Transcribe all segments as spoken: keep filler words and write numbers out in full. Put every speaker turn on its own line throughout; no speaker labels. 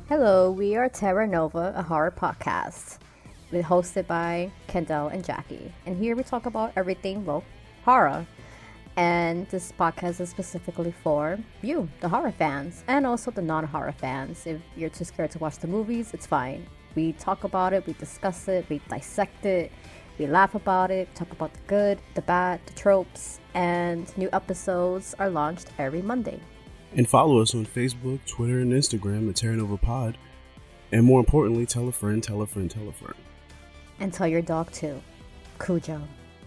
Hello, we are Terra Nova, a horror podcast. We're hosted by Kendall and Jackie. And here we talk about everything, well, horror. And this podcast is specifically for you, the horror fans, and also the non-horror fans. If you're too scared to watch the movies, it's fine. We talk about it, we discuss it, we dissect it, we laugh about it, talk about the good, the bad, the tropes, and new episodes are launched every Monday.
And follow us on Facebook, Twitter, and Instagram at Terra Nova Pod. And more importantly, tell a friend, tell a friend, tell a friend.
And tell your dog too. Cujo.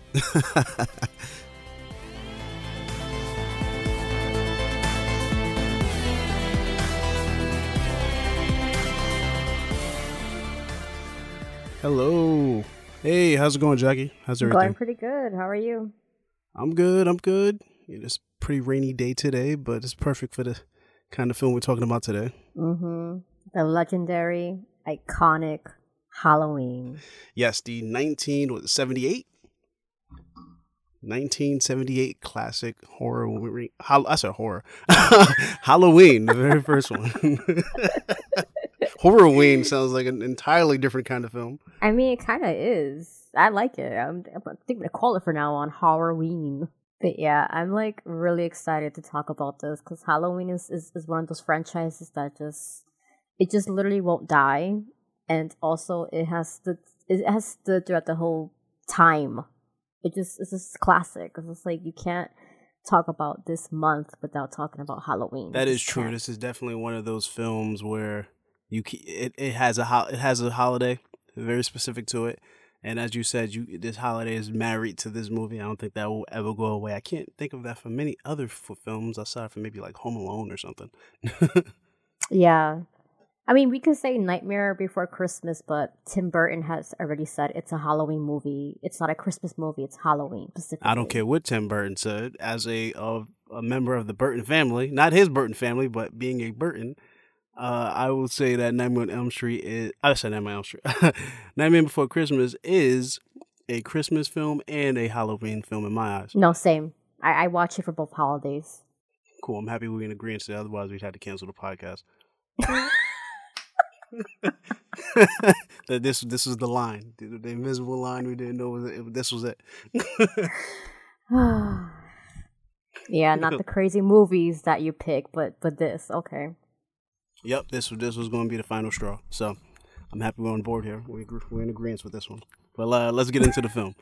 Hello. Hey, how's it going, Jackie? How's everything?
Going pretty good. How are you?
I'm good. I'm good. It's a pretty rainy day today, but it's perfect for the kind of film we're talking about today.
Mm-hmm. The legendary, iconic Halloween.
Yes, the nineteen seventy-eight nineteen seventy-eight classic horror movie. I said horror. Halloween, the very first one. Horrorween sounds like an entirely different kind of film.
I mean, it kind of is. I like it. I'm, I'm thinking to call it for now on Horrorween. But yeah, I'm like really excited to talk about this because Halloween is, is, is one of those franchises that just, it just literally won't die. And also it has stood, it has stood throughout the whole time. It just, it's just classic because it's like you can't talk about this month without talking about Halloween.
That is true. Can't. This is definitely one of those films where you it, it has a ho- it has a holiday very specific to it. And as you said, you this holiday is married to this movie. I don't think that will ever go away. I can't think of that for many other f- films aside from maybe like Home Alone or something.
Yeah. I mean, we could say Nightmare Before Christmas, but Tim Burton has already said it's a Halloween movie. It's not a Christmas movie. It's Halloween specifically.
I don't care what Tim Burton said. As a uh, a member of the Burton family, not his Burton family, but being a Burton, Uh, I would say that Nightmare on Elm Street is. I said Nightmare on Elm Street. Nightmare Before Christmas is a Christmas film and a Halloween film in my eyes.
No, same. I, I watch it for both holidays.
Cool. I'm happy we're in agreement today. Otherwise, we'd have to cancel the podcast. that this this was the line, the, the invisible line. We didn't know was it, this was it.
Yeah, not the crazy movies that you pick, but but this. Okay.
Yep, this this was going to be the final straw. So I'm happy we're on board here. We, we're in agreement with this one. But uh, let's get into the film.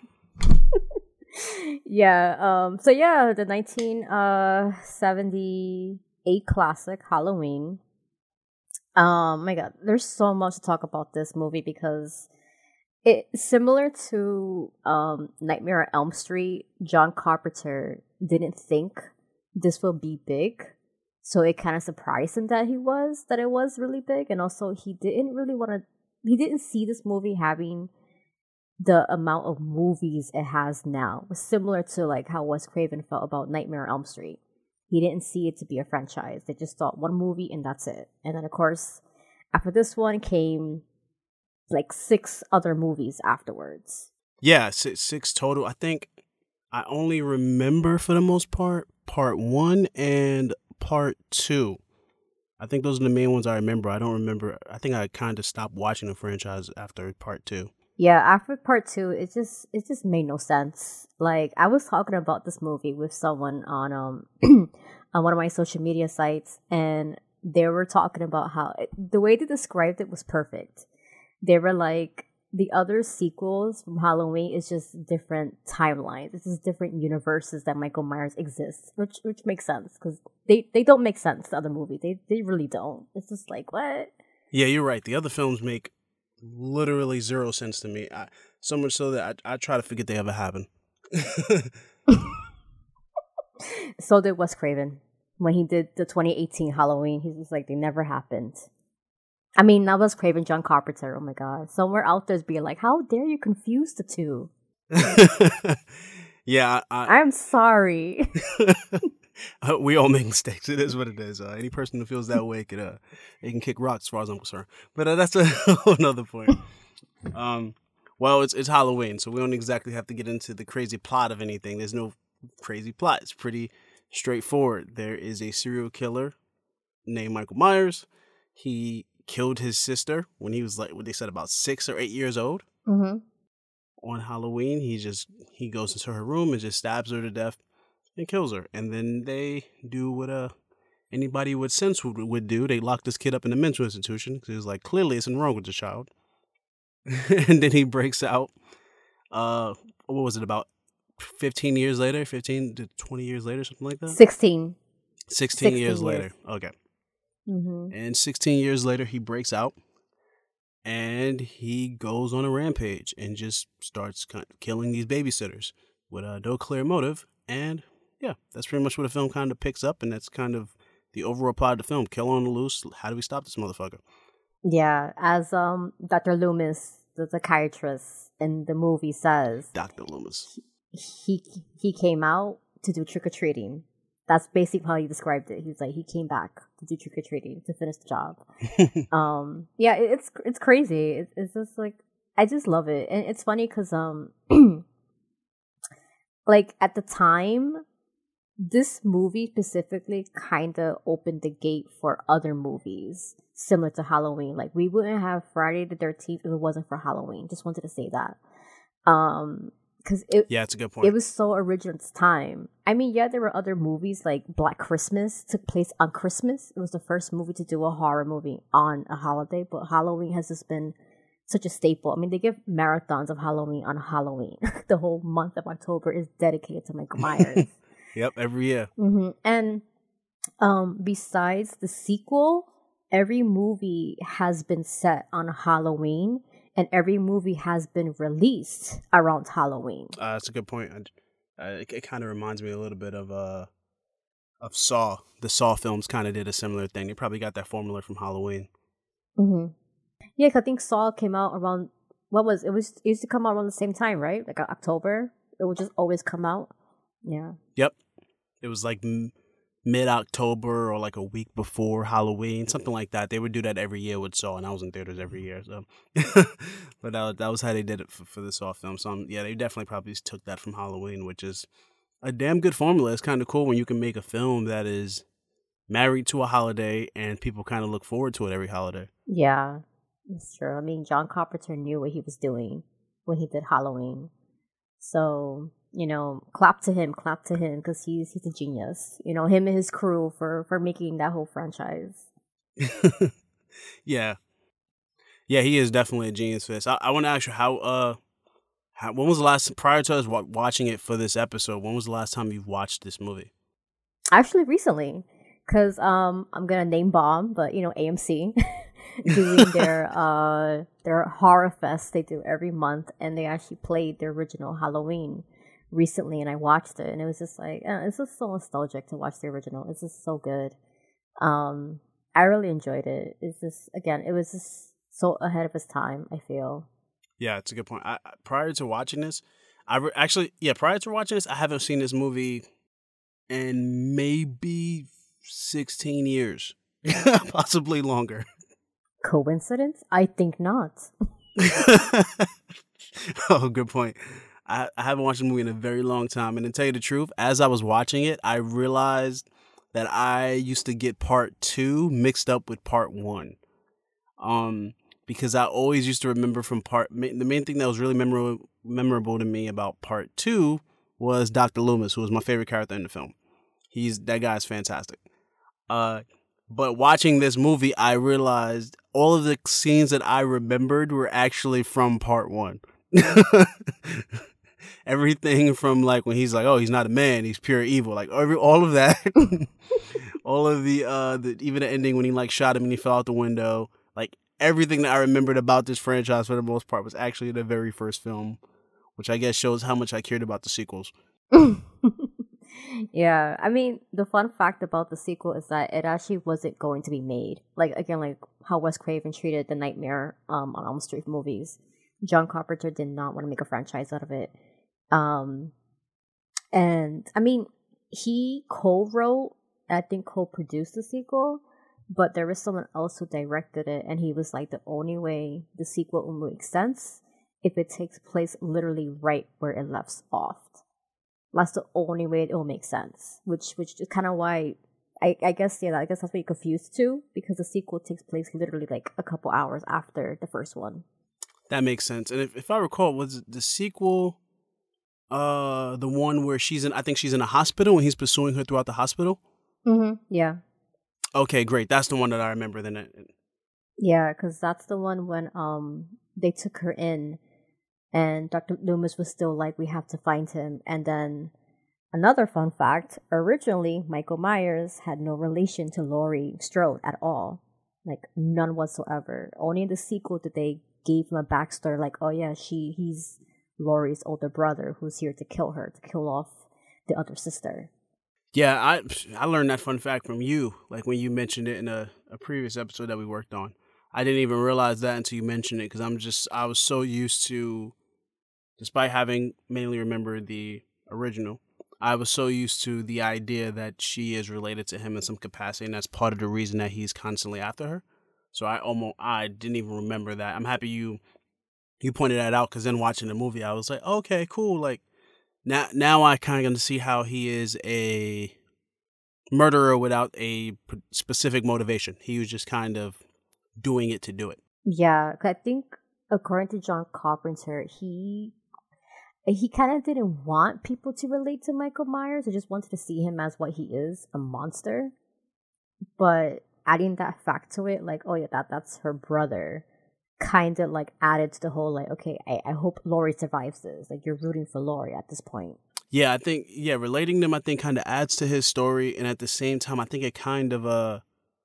Yeah. Um. So yeah, the nineteen seventy-eight classic Halloween. Um. My God, there's so much to talk about this movie because it's similar to um Nightmare on Elm Street. John Carpenter didn't think this will be big. So it kind of surprised him that he was, that it was really big. And also he didn't really want to, he didn't see this movie having the amount of movies it has now. It was similar to like how Wes Craven felt about Nightmare on Elm Street. He didn't see it to be a franchise. They just thought one movie and that's it. And then of course, after this one came like six other movies afterwards.
Yeah, six, six total. I think I only remember for the most part, part one and part two. I think those are the main ones I remember. I don't remember. I think I kind of stopped watching the franchise after part two.
Yeah, after part two, it just it just made no sense. Like I was talking about this movie with someone on um on one of my social media sites, and they were talking about how the way they described it was perfect. They were like, the other sequels from Halloween is just different timelines. It's just different universes that Michael Myers exists, which which makes sense because they, they don't make sense. The other movie, they they really don't. It's just like what?
Yeah, you're right. The other films make literally zero sense to me. I, so much so that I I try to forget they ever happened.
So did Wes Craven when he did the twenty eighteen Halloween. He was like, they never happened. I mean, that was Craven, John Carpenter. Oh my God. Somewhere out there's being like, how dare you confuse the two?
Yeah. I,
I'm sorry.
We all make mistakes. It is what it is. Uh, any person who feels that way could, uh, they can kick rocks as far as I'm concerned. But uh, that's a whole nother point. Um, well, it's it's Halloween, so we don't exactly have to get into the crazy plot of anything. There's no crazy plot. It's pretty straightforward. There is a serial killer named Michael Myers. He killed his sister when he was like what they said about six or eight years old.
Mm-hmm.
On Halloween, he just he goes into her room and just stabs her to death and kills her. And then they do what uh anybody with sense would, would do. They lock this kid up in a mental institution because it's like clearly it's something wrong with the child. And then he breaks out. Uh, what was it about? Fifteen years later, fifteen to twenty years later, something like that.
Sixteen.
Sixteen, years,
years
later. Okay.
Mm-hmm.
And sixteen years later, he breaks out. And he goes on a rampage and just starts kind of killing these babysitters with uh, no clear motive. And yeah, that's pretty much what the film kind of picks up. And that's kind of the overall plot of the film. Kill on the loose. How do we stop this motherfucker?
Yeah, as um Doctor Loomis, the psychiatrist in the movie says,
Doctor Loomis.
He he came out to do trick or treating. That's basically how he described it. He was like, he came back to do trick or treating to finish the job. um, yeah, it, it's it's crazy. It, it's just like I just love it, and it's funny because um, like at the time, this movie specifically kind of opened the gate for other movies similar to Halloween. Like we wouldn't have Friday the thirteenth if it wasn't for Halloween. Just wanted to say that. Um. Because it,
yeah, it's a good point.
It was so original at the time. I mean, yeah, there were other movies like Black Christmas took place on Christmas. It was the first movie to do a horror movie on a holiday, but Halloween has just been such a staple. I mean, they give marathons of Halloween on Halloween. The whole month of October is dedicated to Michael Myers.
Yep, every year.
Mm-hmm. And um, besides the sequel, every movie has been set on Halloween. And every movie has been released around Halloween.
Uh, that's a good point. Uh, it it kind of reminds me a little bit of uh, of Saw. The Saw films kind of did a similar thing. They probably got that formula from Halloween.
Mm-hmm. Yeah, 'cause I think Saw came out around, what was it? Was, it used to come out around the same time, right? Like October? It would just always come out. Yeah.
Yep. It was like m- mid-October or like a week before Halloween, something like that. They would do that every year with Saw, and I was in theaters every year. So, but that was, that was how they did it for, for the Saw film. So um, yeah, they definitely probably took that from Halloween, which is a damn good formula. It's kind of cool when you can make a film that is married to a holiday and people kind of look forward to it every holiday.
Yeah, it's true. I mean, John Carpenter knew what he was doing when he did Halloween. So, you know, clap to him, clap to him, because he's he's a genius. You know, him and his crew for, for making that whole franchise.
Yeah. Yeah, he is definitely a genius for this. I, I want to ask you, how, uh, how, when was the last, prior to us wa- watching it for this episode, when was the last time you've watched this movie?
Actually, recently, because um, I'm going to name bomb, but, you know, A M C doing their, uh, their horror fest they do every month, and they actually played the original Halloween recently, and I watched it, and it was just like, uh, it's just so nostalgic to watch the original. It's just so good. Um, I really enjoyed it. It's just, again, it was just so ahead of its time, I feel.
Yeah, it's a good point. I, prior to watching this, I re- actually, yeah, prior to watching this, I haven't seen this movie in maybe sixteen years, possibly longer.
Coincidence? I think not.
Oh, good point. I, I haven't watched the movie in a very long time. And to tell you the truth, as I was watching it, I realized that I used to get part two mixed up with part one. Um, because I always used to remember from part, the main thing that was really memorable, memorable to me about part two was Doctor Loomis, who was my favorite character in the film. He's, that guy's fantastic. Uh, but watching this movie, I realized all of the scenes that I remembered were actually from part one. Everything from like when he's like, oh, he's not a man, he's pure evil. Like every, all of that, all of the, uh, the, even the ending when he like shot him and he fell out the window. Like everything that I remembered about this franchise for the most part was actually the very first film, which I guess shows how much I cared about the sequels.
Yeah, I mean, the fun fact about the sequel is that it actually wasn't going to be made. Like, again, like how Wes Craven treated the Nightmare um, on Elm Street movies. John Carpenter did not want to make a franchise out of it. Um, and, I mean, he co-wrote, I think co-produced the sequel, but there was someone else who directed it, and he was like, the only way the sequel will make sense if it takes place literally right where it left off. That's the only way it will make sense, which which is kind of why I, I guess yeah, I guess that's what you're confused to because the sequel takes place literally like a couple hours after the first one.
That makes sense. And if, if I recall, was the sequel uh the one where she's in? I think she's in a hospital and he's pursuing her throughout the hospital.
Mm-hmm. Yeah.
Okay, great. That's the one that I remember. Then it,
Yeah, because that's the one when um they took her in, and Doctor Loomis was still like, "We have to find him." And then another fun fact: originally, Michael Myers had no relation to Laurie Strode at all, like none whatsoever. Only in the sequel did they give him a backstory, like, "Oh yeah, she he's Laurie's older brother who's here to kill her, to kill off the other sister."
yeah, I I learned that fun fact from you, like when you mentioned it in a, a previous episode that we worked on. I didn't even realize that until you mentioned it because I'm just I was so used to, despite having mainly remembered the original, I was so used to the idea that she is related to him in some capacity, and that's part of the reason that he's constantly after her. So I almost I didn't even remember that. I'm happy you you pointed that out because then watching the movie, I was like, okay, cool. Like now now I kind of get to see how he is a murderer without a p- specific motivation. He was just kind of doing it to do it.
Yeah, 'cause I think according to John Carpenter, he he kind of didn't want people to relate to Michael Myers. He just wanted to see him as what he is, a monster. But adding that fact to it, like, oh yeah, that that's her brother, kind of like added to the whole like, okay, I, I hope Laurie survives this. Like you're rooting for Laurie at this point.
Yeah, I think yeah, relating them I think kind of adds to his story, and at the same time, I think it kind of uh,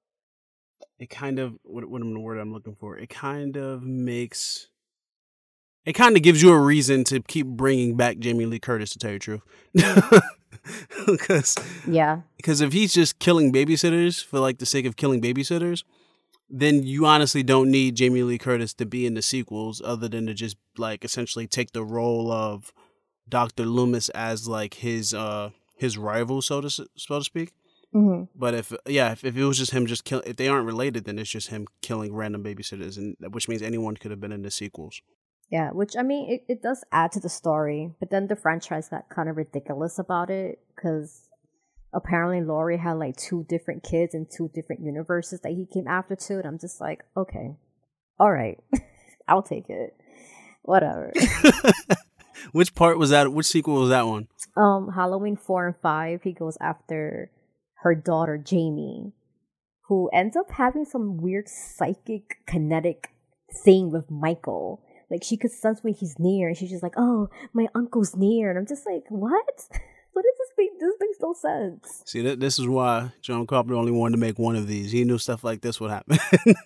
it kind of what what am the word I'm looking for? It kind of makes it kind of gives you a reason to keep bringing back Jamie Lee Curtis, to tell you the truth. Because
Yeah.
because if he's just killing babysitters for like the sake of killing babysitters, then you honestly don't need Jamie Lee Curtis to be in the sequels, other than to just like essentially take the role of Doctor Loomis as like his uh his rival, so to s- so to speak.
Mm-hmm.
But if yeah, if, if it was just him just kill, if they aren't related, then it's just him killing random babysitters, and which means anyone could have been in the sequels.
Yeah, which I mean, it, it does add to the story, but then the franchise got kind of ridiculous about it because apparently Laurie had like two different kids in two different universes that he came after too, and I'm just like, okay, all right, I'll take it, whatever.
Which part was that? Which sequel was that one?
um, Halloween four and five, he goes after her daughter Jamie, who ends up having some weird psychic kinetic thing with Michael. Like she could sense when he's near, and she's just like, "Oh, my uncle's near," and I'm just like, "What? What does this make? This makes no sense."
See, th- this is why John Carpenter only wanted to make one of these. He knew stuff like this would happen.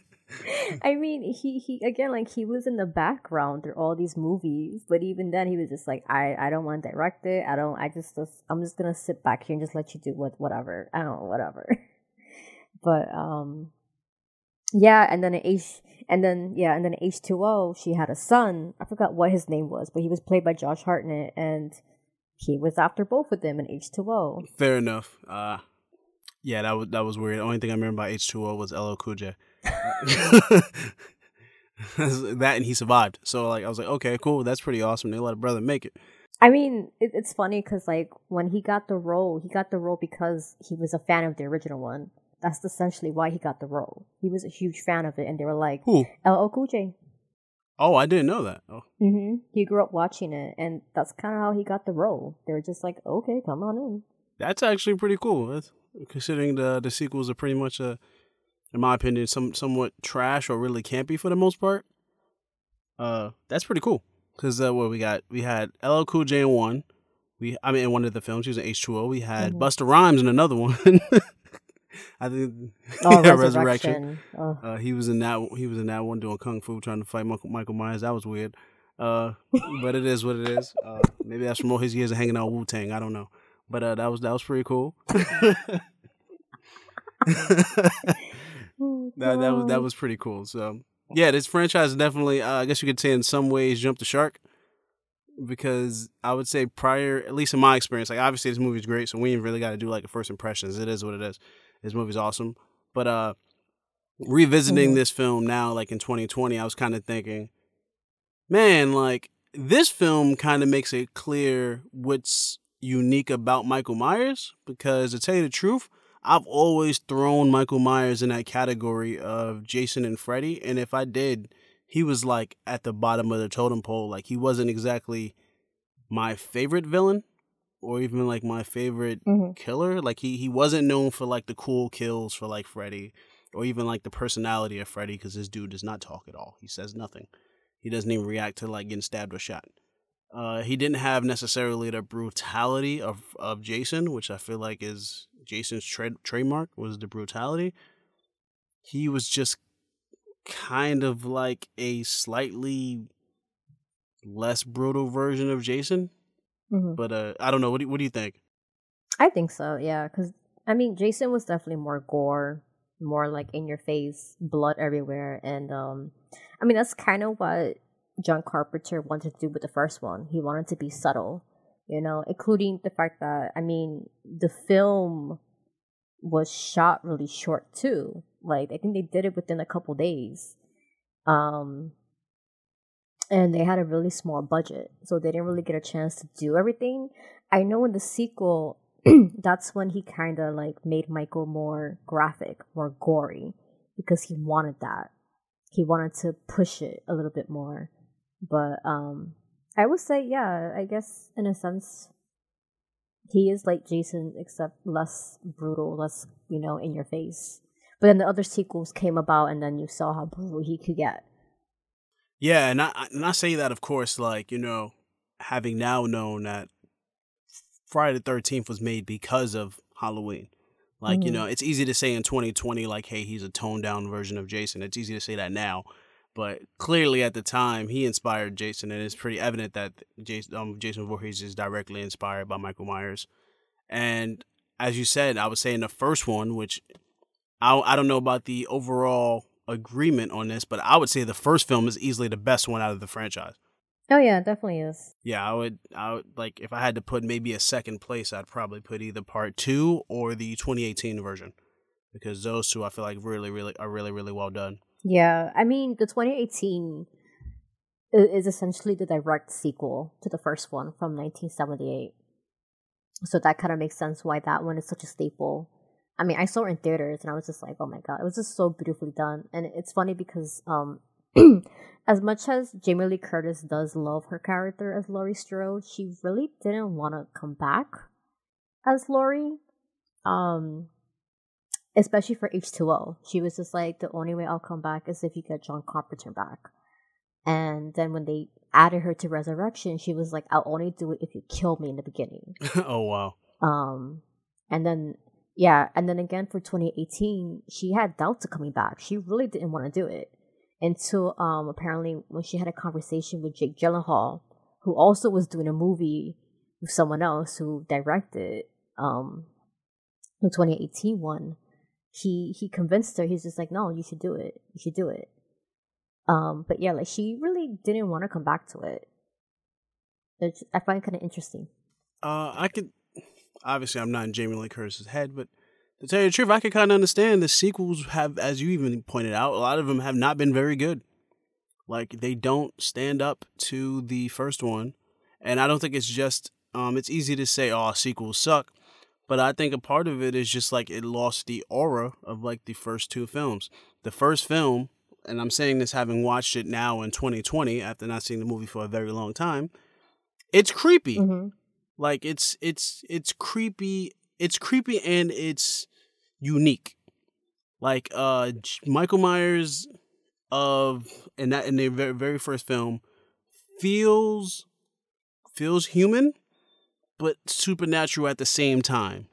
I mean, he he again, like he was in the background through all these movies, but even then, he was just like, "I I don't want to direct it. I don't. I just, just I'm just gonna sit back here and just let you do what whatever. I don't know, whatever." But um, yeah, and then in H, and then yeah, and then in H two O, she had a son. I forgot what his name was, but he was played by Josh Hartnett, and he was after both of them in H two O.
Fair enough. Uh, yeah, that was that was weird. The only thing I remember about H two O was L L Cool J. That and he survived. So like I was like, okay, cool. That's pretty awesome. They let a brother make it.
I mean, it, it's funny because like when he got the role, he got the role because he was a fan of the original one. That's essentially why he got the role. He was a huge fan of it, and they were like,
Who?
L L Cool J.
Oh, I didn't know that. Oh.
Mm-hmm. He grew up watching it, and that's kind of how he got the role. They were just like, okay, come on in.
That's actually pretty cool. That's, considering the the sequels are pretty much, uh, in my opinion, some somewhat trash or really campy for the most part. Uh, that's pretty cool. Because uh, what we got, we had L L Cool J in one. We, I mean, in one of the films, she was in H two O. We had
Mhm.
Busta Rhymes in another one. I think
Oh,
yeah,
Resurrection. Oh.
Uh, he was in that. He was in that one doing kung fu, trying to fight Michael, Michael Myers. That was weird. Uh, but it is what it is. Uh, maybe that's from all his years of hanging out with Wu Tang. I don't know. But uh, that was that was pretty cool.
Oh,
that that was that
God.
was pretty cool. So yeah, this franchise definitely. Uh, I guess you could say in some ways jumped the shark, because I would say prior, at least in my experience, like obviously this movie's great, so we ain't really got to do like a first impressions. It is what it is. This movie's awesome. But uh, revisiting
Mhm.
this film now, like in twenty twenty, I was kind of thinking, man, like this film kind of makes it clear what's unique about Michael Myers. Because to tell you the truth, I've always thrown Michael Myers in that category of Jason and Freddy, and if I did, he was like at the bottom of the totem pole. Like he wasn't exactly my favorite villain, or even like my favorite
Mm-hmm.
killer. Like he he wasn't known for like the cool kills for like Freddy, or even like the personality of Freddy, because this dude does not talk at all. He says nothing. He doesn't even react to like getting stabbed or shot. Uh, he didn't have necessarily the brutality of, of Jason, which I feel like is Jason's tra- trademark, was the brutality. He was just kind of like a slightly less brutal version of Jason.
Mm-hmm.
But uh, I don't know. What do, what do you think?
I think so, yeah. Because, I mean, Jason was definitely more gore, more like in your face, blood everywhere. And, um, I mean, that's kind of what John Carpenter wanted to do with the first one. He wanted to be subtle, you know, including the fact that, I mean, the film was shot really short too. Like, I think they did it within a couple days. Um, and they had a really small budget, so they didn't really get a chance to do everything. I know in the sequel, that's when he kind of like made Michael more graphic, more gory, because he wanted that. He wanted to push it a little bit more. But um, I would say, yeah, I guess in a sense, he is like Jason, except less brutal, less, you know, in your face. But then the other sequels came about, and then you saw how brutal he could get.
Yeah, and I and I say that, of course, like, you know, having now known that Friday the thirteenth was made because of Halloween. Like, you
Mm-hmm.
know, it's easy to say in twenty twenty, like, hey, he's a toned down version of Jason. It's easy to say that now. But clearly at the time, he inspired Jason, and it's pretty evident that Jason, um, Jason Voorhees is directly inspired by Michael Myers. And as you said, I was saying the first one, which I, I don't know about the overall agreement on this, but I would say the first film is easily the best one out of the franchise.
Oh yeah, it definitely is.
Yeah, I would, I would, like, if I had to put maybe a second place, I'd probably put either part two or the twenty eighteen version, because those two I feel like really, really are really, really well done.
Yeah, I mean, the twenty eighteen i- is essentially the direct sequel to the first one from nineteen seventy-eight. So that kind of makes sense why that one is such a staple. I mean, I saw it in theaters and I was just like, oh my god, it was just so beautifully done. And it's funny because um, as much as Jamie Lee Curtis does love her character as Laurie Strode, she really didn't want to come back as Laurie. Um, especially for H two O. She was just like, the only way I'll come back is if you get John Carpenter back. And then when they added her to Resurrection, she was like, I'll only do it if you kill me in the beginning.
Oh wow.
Um, and then, yeah, and then again for twenty eighteen, she had doubts of coming back. She really didn't want to do it until um, apparently when she had a conversation with Jake Gyllenhaal, who also was doing a movie with someone else who directed um, the twenty eighteen one. He he convinced her. He's just like, no, you should do it. You should do it. Um, but yeah, like she really didn't want to come back to it. It's, I find it kind of interesting.
Uh, I could, obviously I'm not in Jamie Lee Curtis's head, but to tell you the truth, I could kind of understand the sequels have, as you even pointed out, a lot of them have not been very good. Like, they don't stand up to the first one, and I don't think it's just, um, it's easy to say, oh, sequels suck, but I think a part of it is just like it lost the aura of like the first two films. The first film, and I'm saying this having watched it now in twenty twenty after not seeing the movie for a very long time, it's creepy.
Mm-hmm.
Like it's it's it's creepy. It's creepy and it's unique. Like uh, Michael Myers of in that in the very, very first film feels feels human, but supernatural at the same time.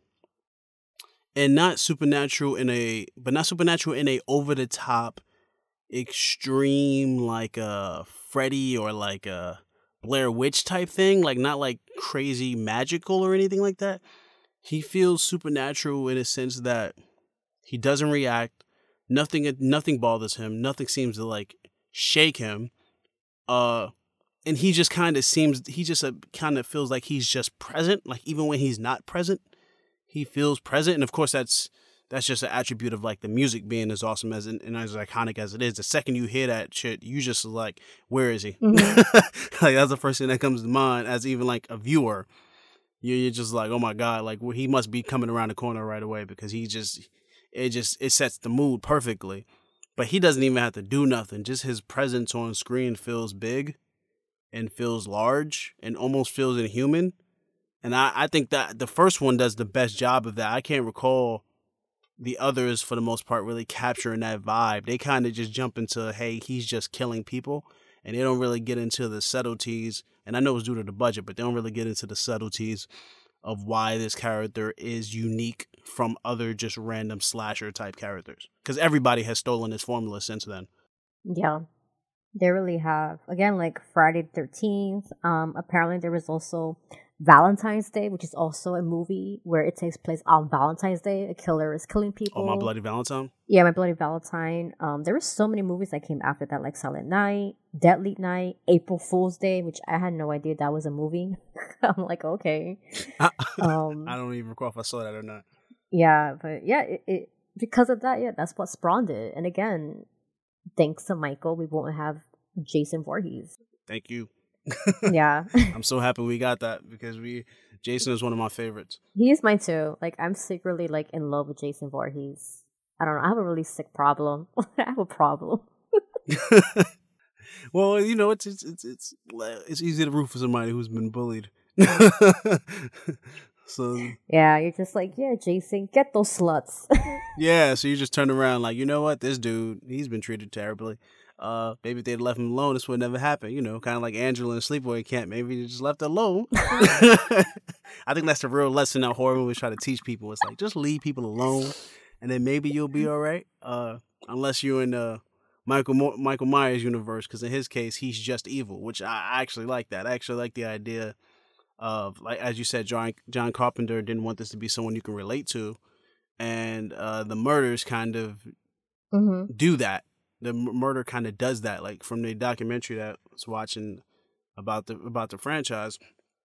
And not supernatural in a but not supernatural in a over the top extreme like a Freddy or like a Blair Witch type thing, like not like crazy magical or anything like that. He feels supernatural in a sense that he doesn't react, nothing nothing bothers him, nothing seems to like shake him. Uh and he just kind of seems he just uh, kind of feels like he's just present, like even when he's not present, he feels present. And of course that's that's just an attribute of like the music being as awesome as and as iconic as it is. The second you hear that shit, you just like, where is he?
Mm-hmm.
Like that's the first thing that comes to mind as even like a viewer. you're, you're just like, oh my god, like well, he must be coming around the corner right away because he just it just it sets the mood perfectly. But he doesn't even have to do nothing. Just his presence on screen feels big and feels large and almost feels inhuman. And I, I think that the first one does the best job of that. I can't recall the others, for the most part, really capturing that vibe. They kind of just jump into, hey, he's just killing people. And they don't really get into the subtleties. And I know it's due to the budget, but they don't really get into the subtleties of why this character is unique from other just random slasher type characters. Because everybody has stolen this formula since then.
Yeah, they really have. Again, like Friday the thirteenth. Um, apparently there was also Valentine's Day, which is also a movie where it takes place on Valentine's Day. A killer is killing people.
Oh, My Bloody Valentine?
Yeah, My Bloody Valentine. Um, there were so many movies that came after that, like Silent Night, Deadly Night, April Fool's Day, which I had no idea that was a movie. I'm like, okay.
um, I don't even recall if I saw that or not.
Yeah, but yeah, it, it because of that, yeah, that's what spawned it. And again, thanks to Michael, we won't have Jason Voorhees.
Thank you.
Yeah.
I'm so happy we got that because we Jason is one of my favorites.
He is mine too. Like I'm secretly like in love with Jason Voorhees. I don't know. I have a really sick problem. I have a problem.
Well, you know, it's it's it's it's it's easy to root for somebody who's been bullied. So
yeah, you're just like, yeah, Jason, get those sluts.
Yeah, so you just turn around like, you know what, this dude, he's been treated terribly. Uh, maybe if they'd left him alone, this would never happen. You know, kind of like Angela in Sleepaway Camp. Maybe they just left her alone. I think that's the real lesson that horror movies try to teach people. It's like, just leave people alone, and then maybe you'll be all right. Uh, unless you're in the Michael Mo- Michael Myers universe, because in his case, he's just evil, which I I actually like that. I actually like the idea of, like as you said, John John Carpenter didn't want this to be someone you can relate to, and uh, the murders kind of
mm-hmm.
do that. The murder kind of does that. Like from the documentary that I was watching about the about the franchise,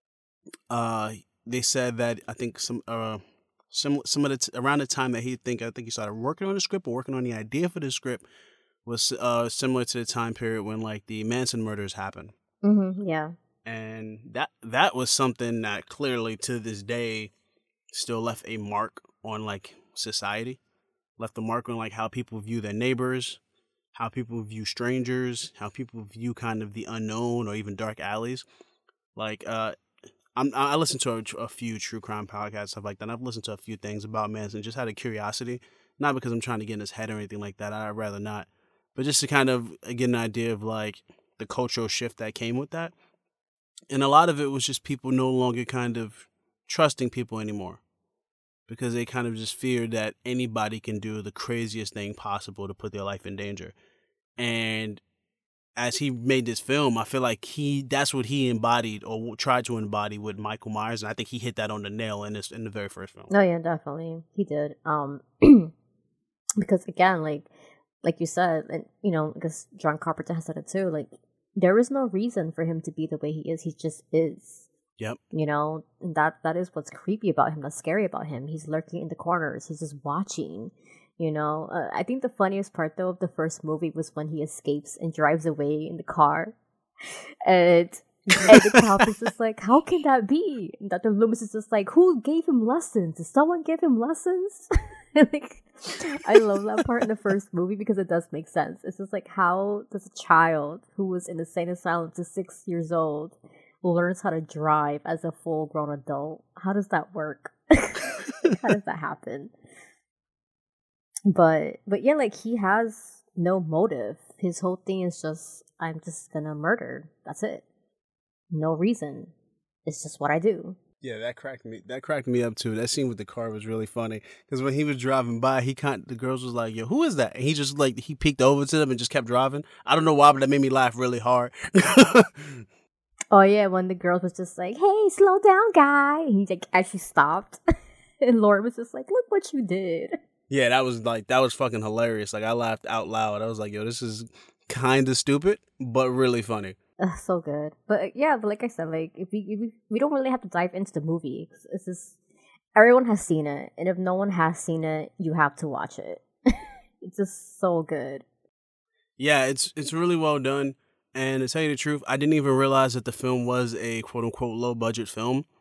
uh, they said that I think some uh some some of the t- around the time that he think I think he started working on the script or working on the idea for the script was uh similar to the time period when like the Manson murders happened.
Mm-hmm, yeah,
and that that was something that clearly to this day still left a mark on like society, left a mark on like how people view their neighbors, how people view strangers, how people view kind of the unknown or even dark alleys. Like, uh, I'm, I listen to a, a few true crime podcasts, stuff like that. And I've listened to a few things about Manson just out of curiosity, not because I'm trying to get in his head or anything like that. I'd rather not, but just to kind of get an idea of like the cultural shift that came with that. And a lot of it was just people no longer kind of trusting people anymore, because they kind of just feared that anybody can do the craziest thing possible to put their life in danger. And as he made this film, I feel like he that's what he embodied or tried to embody with Michael Myers, and I think he hit that on the nail in this in the very first film.
Oh yeah, definitely he did. Um, because again, like like you said, and you know, because John Carpenter has said it too. Like there is no reason for him to be the way he is. He just is.
Yep.
You know, and that that is what's creepy about him. That's scary about him. He's lurking in the corners. He's just watching. You know, uh, I think the funniest part though of the first movie was when he escapes and drives away in the car, and and the cop is just like, "How can that be?" And Doctor Loomis is just like, "Who gave him lessons? Did someone give him lessons?" Like, I love that part in the first movie because it does make sense. It's just like, how does a child who was in the insane asylum to six years old learns how to drive as a full grown adult? How does that work? Like, how does that happen? But but yeah, like he has no motive. His whole thing is just, I'm just gonna murder. That's it. No reason. It's just what I do.
Yeah, that cracked me. That cracked me up too. That scene with the car was really funny because when he was driving by, he can't. The girls was like, "Yo, who is that?" And he just like he peeked over to them and just kept driving. I don't know why, but that made me laugh really hard.
Oh yeah, when the girls was just like, "Hey, slow down, guy," and he like actually stopped, and Lauren was just like, "Look what you did."
Yeah, that was like that was fucking hilarious. Like I laughed out loud. I was like, "Yo, this is kind of stupid, but really funny."
Uh, so good. But uh, yeah, but like I said, like if we, if we we don't really have to dive into the movie. It's, it's just everyone has seen it, and if no one has seen it, you have to watch it. It's just so good.
Yeah, it's it's really well done. And to tell you the truth, I didn't even realize that the film was a quote unquote low budget film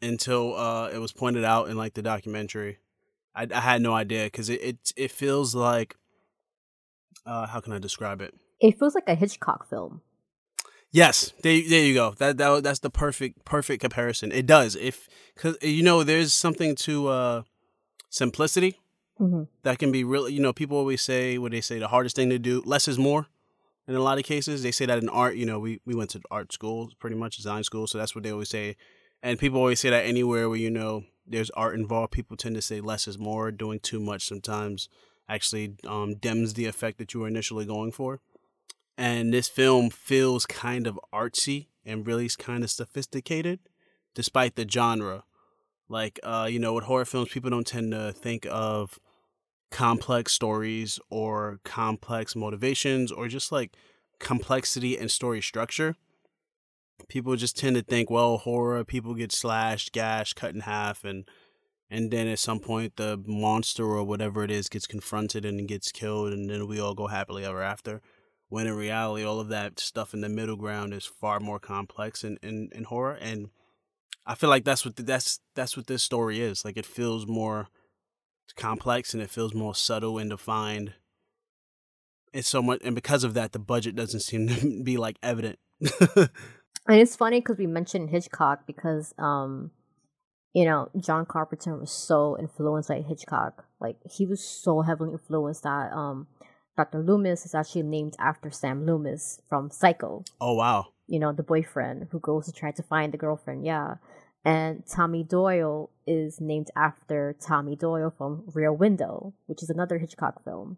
until uh, it was pointed out in like the documentary. I, I had no idea because it, it it feels like uh, how can I describe it?
It feels like a Hitchcock film.
Yes, there, there you go. That that that's the perfect perfect comparison. It does. If cause you know, there's something to uh, simplicity
Mm-hmm.
that can be really. You know, people always say what they say the hardest thing to do. Less is more. In a lot of cases, they say that in art. You know, we we went to art school, pretty much design school, so that's what they always say. And people always say that anywhere where you know there's art involved, people tend to say less is more. Doing too much sometimes actually um, dims the effect that you were initially going for. And this film feels kind of artsy and really kind of sophisticated, despite the genre. Like, uh, you know, with horror films, people don't tend to think of complex stories or complex motivations or just like complexity and story structure. People just tend to think, well, horror, people get slashed, gashed, cut in half, and and then at some point the monster or whatever it is gets confronted and gets killed, and then we all go happily ever after. When in reality, all of that stuff in the middle ground is far more complex in, in, in horror, and I feel like that's what the, that's that's what this story is. Like it feels more complex and it feels more subtle and defined. It's so much, and because of that, the budget doesn't seem to be like evident.
And it's funny because we mentioned Hitchcock because, um, you know, John Carpenter was so influenced by Hitchcock. Like he was so heavily influenced that um, Doctor Loomis is actually named after Sam Loomis from Psycho.
Oh wow!
You know, the boyfriend who goes to try to find the girlfriend. Yeah, and Tommy Doyle is named after Tommy Doyle from Rear Window, which is another Hitchcock film.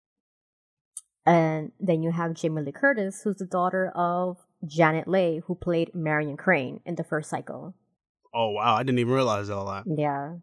And then you have Jamie Lee Curtis, who's the daughter of Janet Leigh, who played Marion Crane in the first Psycho.
Oh wow! I didn't even realize all that.
Yeah.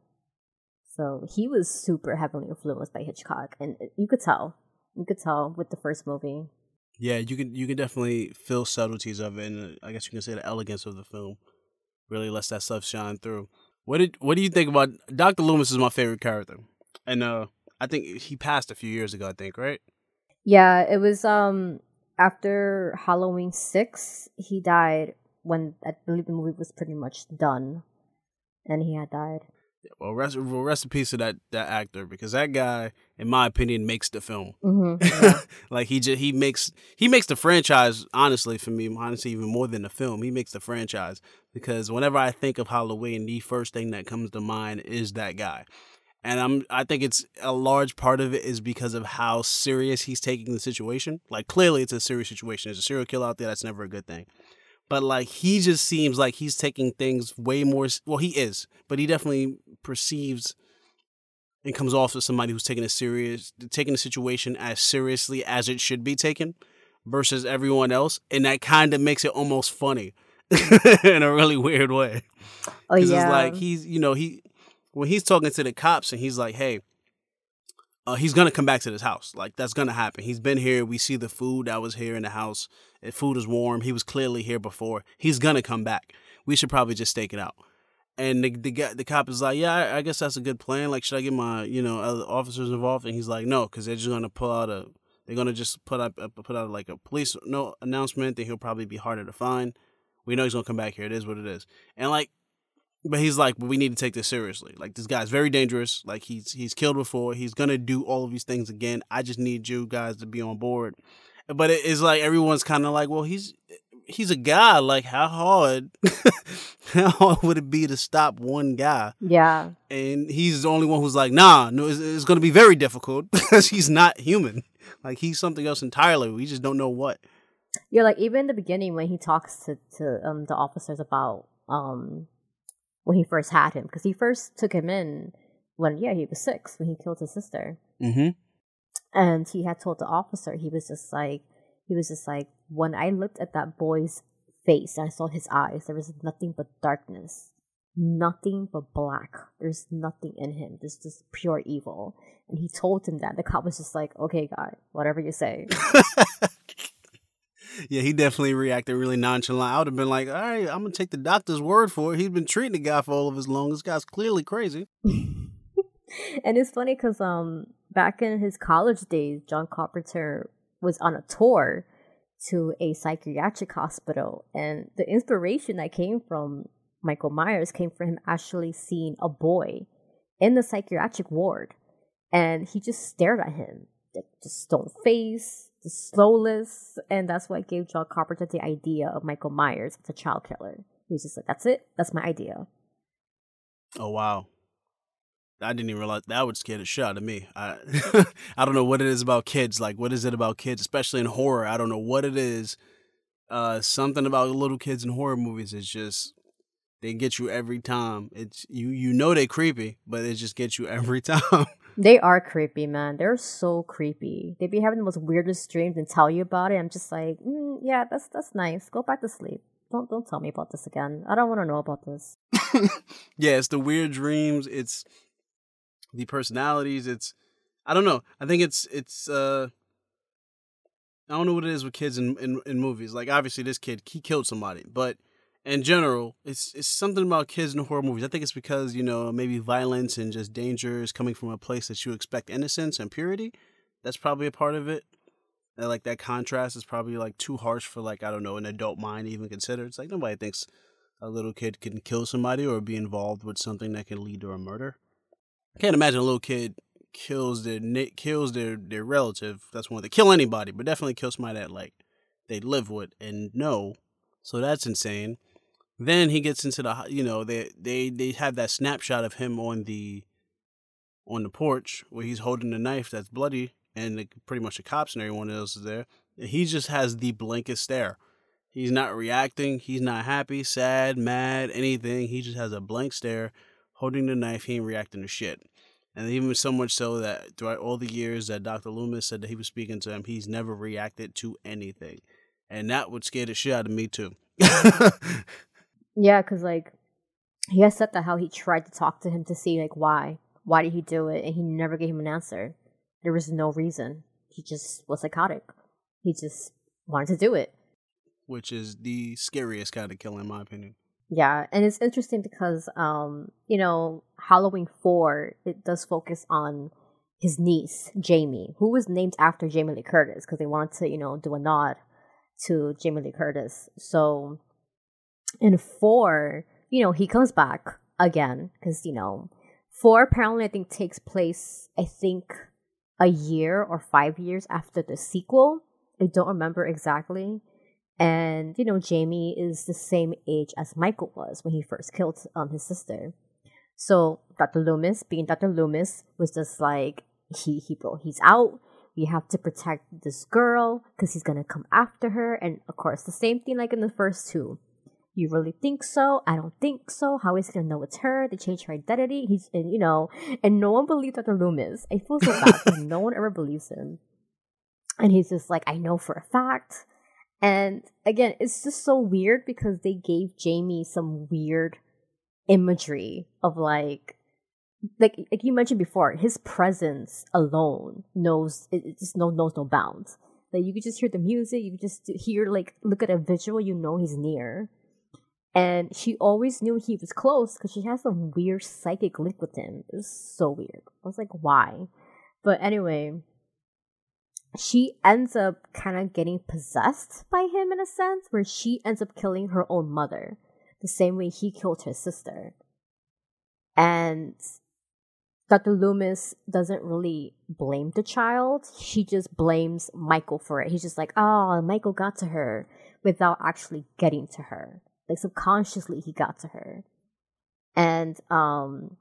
So he was super heavily influenced by Hitchcock, and you could tell. You could tell with the first movie.
Yeah, you can you can definitely feel subtleties of it, and uh, I guess you can say the elegance of the film really lets that stuff shine through. What did what do you think about Doctor Loomis? Is my favorite character, and uh, I think he passed a few years ago. I think right.
Yeah, it was um after Halloween six. He died when I believe the movie was pretty much done, and he had died.
Well, rest, well, rest in peace to that, that actor because that guy, in my opinion, makes the film.
Mm-hmm, yeah.
Like he just he makes he makes the franchise. Honestly, for me, honestly, even more than the film, he makes the franchise because whenever I think of Halloween, the first thing that comes to mind is that guy, and I'm I think it's a large part of it is because of how serious he's taking the situation. Like clearly, it's a serious situation. There's a serial killer out there. That's never a good thing. But like he just seems like he's taking things way more. Well, he is, but he definitely perceives and comes off as somebody who's taking a serious, taking the situation as seriously as it should be taken, versus everyone else, and that kind of makes it almost funny in a really weird way.
Oh yeah,
it's like he's, you know, he when he's talking to the cops and he's like, hey. Uh, he's gonna come back to this house. Like that's gonna happen. He's been here. We see the food that was here in the house. The food is warm. He was clearly here before. He's gonna come back. We should probably just stake it out. And the the guy, the cop is like, yeah, I, I guess that's a good plan. Like, should I get my you know other officers involved? And he's like, no, because they're just gonna pull out a. They're gonna just put up put out like a police no announcement. Then he'll probably be harder to find. We know he's gonna come back here. It is what it is. And like. But he's like, but we need to take this seriously. Like this guy's very dangerous. Like he's he's killed before. He's gonna do all of these things again. I just need you guys to be on board. But it, it's like everyone's kind of like, well, he's he's a guy. Like how hard, how hard would it be to stop one guy?
Yeah,
and he's the only one who's like, nah, no, it's, it's gonna be very difficult because he's not human. Like he's something else entirely. We just don't know what.
Yeah, like even in the beginning when he talks to to um the officers about um. when he first had him, because he first took him in when, yeah, he was six, when he killed his sister.
Mm-hmm.
And he had told the officer, he was just like, he was just like, when I looked at that boy's face, I saw his eyes, there was nothing but darkness, nothing but black. There's nothing in him. There's just pure evil. And he told him that. The cop was just like, okay, guy, whatever you say.
Yeah, he definitely reacted really nonchalant. I would have been like, all right, I'm going to take the doctor's word for it. He's been treating the guy for all of his long. This guy's clearly crazy.
And it's funny because um, back in his college days, John Carpenter was on a tour to a psychiatric hospital. And the inspiration that came from Michael Myers came from him actually seeing a boy in the psychiatric ward, and he just stared at him, like, just stone face, just soulless, and that's what gave John Carpenter the idea of Michael Myers as a child killer. He was just like, "That's it. That's my idea."
Oh wow. I didn't even realize that would scare the shit out of me. I I don't know what it is about kids. Like, what is it about kids, especially in horror? I don't know what it is. Uh, something about little kids in horror movies is just they get you every time. It's you you know they creepy, but it just gets you every time.
They are creepy, man. They're so creepy. They be having the most weirdest dreams and tell you about it. I'm just like, mm, yeah, that's that's nice. Go back to sleep. Don't don't tell me about this again. I don't want to know about this.
Yeah, it's the weird dreams. It's the personalities. It's I don't know. I think it's it's uh I don't know what it is with kids in, in, in movies. Like obviously this kid he killed somebody, but in general, it's it's something about kids in horror movies. I think it's because, you know, maybe violence and just danger is coming from a place that you expect innocence and purity. That's probably a part of it. And like that contrast is probably like too harsh for like, I don't know, an adult mind to even consider. It's like nobody thinks a little kid can kill somebody or be involved with something that can lead to a murder. I can't imagine a little kid kills their kills their, their relative. That's one. They kill anybody, but definitely kill somebody that like they live with and know. So that's insane. Then he gets into the, you know, they they they have that snapshot of him on the on the porch where he's holding the knife that's bloody, and the, pretty much the cops and everyone else is there. He just has the blankest stare. He's not reacting. He's not happy, sad, mad, anything. He just has a blank stare, holding the knife. He ain't reacting to shit. And even so much so that throughout all the years that Doctor Loomis said that he was speaking to him, he's never reacted to anything. And that would scare the shit out of me too.
Yeah, because like he has said that how he tried to talk to him to see like why. Why did he do it? And he never gave him an answer. There was no reason. He just was psychotic. He just wanted to do it.
Which is the scariest kind of killing in my opinion.
Yeah, and it's interesting because, um, you know, Halloween four, it does focus on his niece, Jamie, who was named after Jamie Lee Curtis because they wanted to, you know, do a nod to Jamie Lee Curtis. So in four, you know, he comes back again because, you know, four apparently I think takes place, I think, a year or five years after the sequel. I don't remember exactly. And, you know, Jamie is the same age as Michael was when he first killed um, his sister. So Doctor Loomis, being Doctor Loomis, was just like, he, he bro, he's out. We have to protect this girl because he's going to come after her. And, of course, the same thing like in the first two. You really think so? I don't think so. How is he going to know it's her? They changed her identity. He's, and, you know, and no one believed Doctor Loomis. I feel so bad because no one ever believes him. And he's just like, I know for a fact. And again, it's just so weird because they gave Jamie some weird imagery of like, like, like you mentioned before, his presence alone knows, it, it just no, knows no bounds. Like you could just hear the music, you could just hear, like, look at a visual, you know he's near. And she always knew he was close because she has some weird psychic link with him. It was so weird. I was like, why? But anyway, she ends up kind of getting possessed by him in a sense, where she ends up killing her own mother the same way he killed her sister. And Doctor Loomis doesn't really blame the child. She just blames Michael for it. He's just like, oh, Michael got to her without actually getting to her. Like subconsciously he got to her. And um,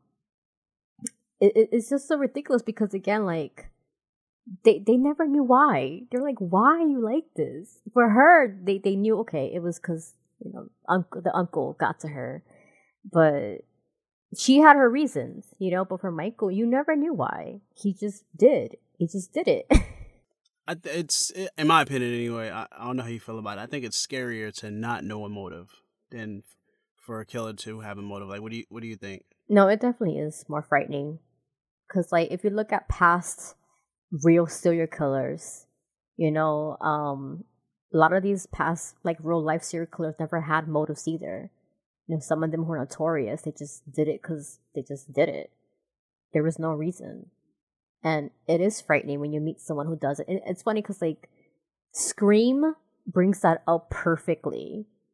it, it's just so ridiculous because again, like, They they never knew why. They're like, why are you like this? For her, they, they knew, okay, it was because, you know, uncle the uncle got to her. But she had her reasons, you know, but for Michael, you never knew why. He just did. He just did it.
I, it's, in my opinion anyway, I, I don't know how you feel about it. I think it's scarier to not know a motive than for a killer to have a motive. Like, what do you, what do you think?
No, it definitely is more frightening. Because, like, if you look at past real serial killers, you know, um, a lot of these past, like, real life serial killers never had motives either. You know, some of them were notorious. They just did it because they just did it. There was no reason. And it is frightening when you meet someone who does it. And it's funny because, like, Scream brings that up perfectly.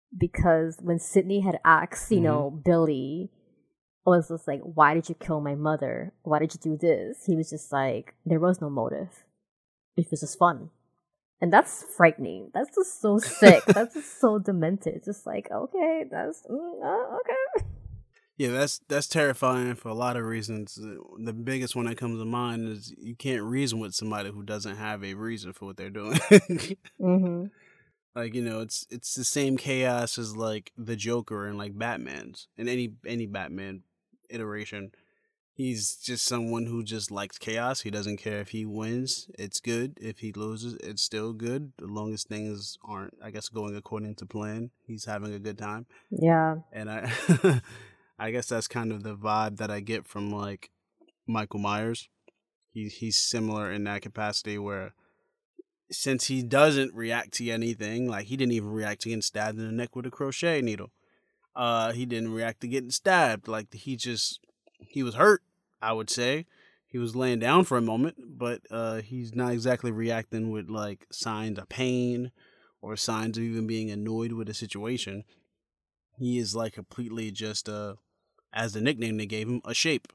because when Sydney had asked, you mm-hmm. know, Billy was just like, why did you kill my mother? Why did you do this? He was just like, there was no motive. It was just fun. And that's frightening. That's just so sick. That's just so demented. It's just like, okay, that's, mm, uh, okay.
Yeah, that's that's terrifying for a lot of reasons. The biggest one that comes to mind is you can't reason with somebody who doesn't have a reason for what they're doing. mm-hmm. Like, you know, it's it's the same chaos as like the Joker and like Batman's and any any Batman iteration. He's just someone who just likes chaos. He doesn't care if he wins, it's good. If he loses, it's still good. As long as things aren't, I guess, going according to plan, he's having a good time.
Yeah.
And I I guess that's kind of the vibe that I get from like Michael Myers. He he's similar in that capacity where since he doesn't react to anything, like he didn't even react to getting stabbed in the neck with a crochet needle. Uh, he didn't react to getting stabbed. Like he just, he was hurt, I would say. He was laying down for a moment, but uh, he's not exactly reacting with like signs of pain or signs of even being annoyed with a situation. He is like completely just, uh, as the nickname they gave him, a shape.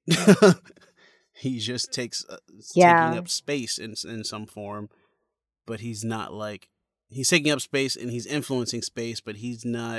He just takes, uh, yeah. taking up space in in some form, but he's not like, he's taking up space and he's influencing space, but he's not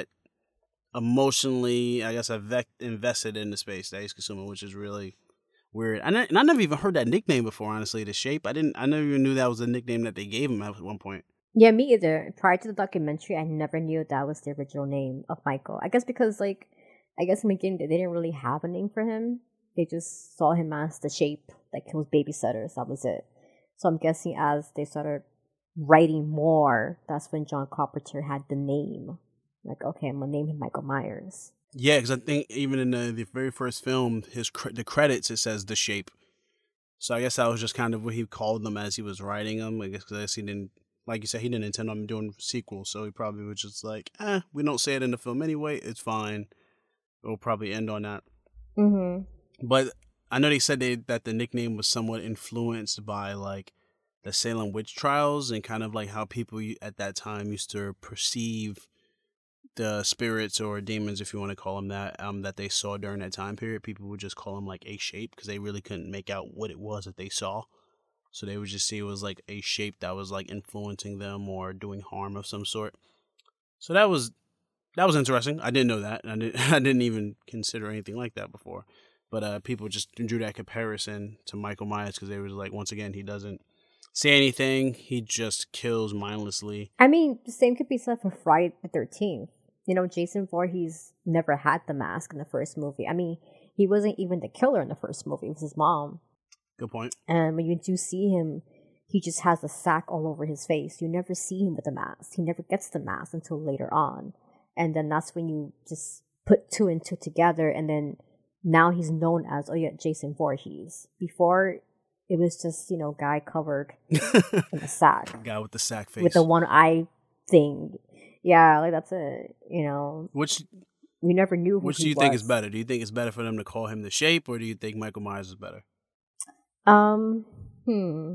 emotionally, I guess, I've invested in the space that he's consuming, which is really weird. And I, and I never even heard that nickname before, honestly, the shape. I didn't, I never even knew that was a nickname that they gave him at one point.
Yeah, me either. Prior to the documentary, I never knew that was the original name of Michael. I guess because, like, I guess in the beginning, they didn't really have a name for him. They just saw him as the shape, like he was babysitters, that was it. So I'm guessing as they started writing more, that's when John Carpenter had the name. Like, okay, I'm gonna name him Michael Myers.
Yeah, because I think even in the, the very first film, his the credits, it says The Shape. So I guess that was just kind of what he called them as he was writing them. I guess because he didn't, like you said, he didn't intend on doing sequels. So he probably was just like, eh, we don't say it in the film anyway. It's fine. We'll probably end on that.
Mm-hmm.
But I know they said they, that the nickname was somewhat influenced by like the Salem witch trials and kind of like how people at that time used to perceive the spirits or demons, if you want to call them that, um, that they saw during that time period. People would just call them like a shape because they really couldn't make out what it was that they saw. So they would just see it was like a shape that was like influencing them or doing harm of some sort. So that was that was interesting. I didn't know that. I didn't I didn't even consider anything like that before. But uh, people just drew that comparison to Michael Myers because they were like, once again, he doesn't say anything. He just kills mindlessly.
I mean, the same could be said for Friday the thirteenth. You know, Jason Voorhees never had the mask in the first movie. I mean, he wasn't even the killer in the first movie. It was his mom.
Good point.
And when you do see him, he just has a sack all over his face. You never see him with a mask. He never gets the mask until later on. And then that's when you just put two and two together, and then now he's known as, oh yeah, Jason Voorhees. Before, it was just, you know, guy covered in a sack.
Guy with the sack face.
With the one eye thing. Yeah, like that's it, you know.
Which,
we never knew who
Which
he
do you
was.
think is better? Do you think it's better for them to call him the Shape, or do you think Michael Myers is better?
Um, hmm.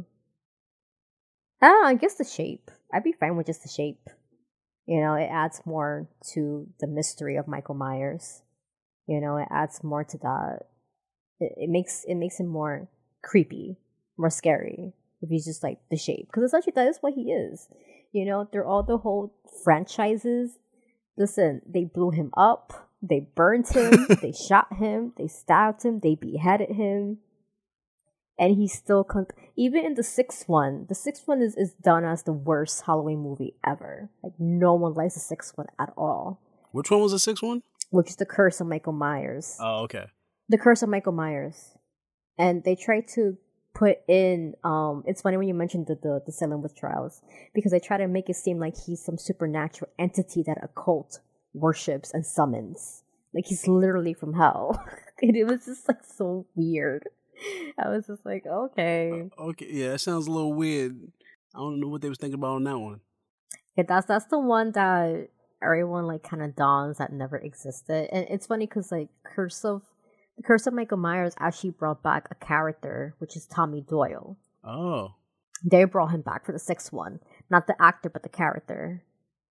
I don't know, I guess the Shape. I'd be fine with just the Shape. You know, it adds more to the mystery of Michael Myers. You know, it adds more to that. It, it makes it makes him more creepy, more scary if he's just like the Shape, because essentially that is what he is. You know, they're all the whole franchises. Listen, they blew him up, they burned him, they shot him, they stabbed him, they beheaded him, and he still con- even in the sixth one. The sixth one is is done as the worst Halloween movie ever. Like no one likes the sixth one at all.
Which one was the sixth one?
Which is The Curse of Michael Myers.
Oh, okay.
The Curse of Michael Myers. And they try to put in, um, it's funny when you mentioned the, the, the Salem witch trials, because they try to make it seem like he's some supernatural entity that a cult worships and summons. Like he's literally from hell. And it was just like so weird. I was just like, okay.
Uh, okay, yeah, that sounds a little weird. I don't know what they was thinking about on that one.
Yeah, that's, that's the one that everyone like kind of dawns that never existed. And it's funny because like Curse of the Curse of Michael Myers actually brought back a character, which is Tommy Doyle.
Oh.
They brought him back for the sixth one. Not the actor, but the character.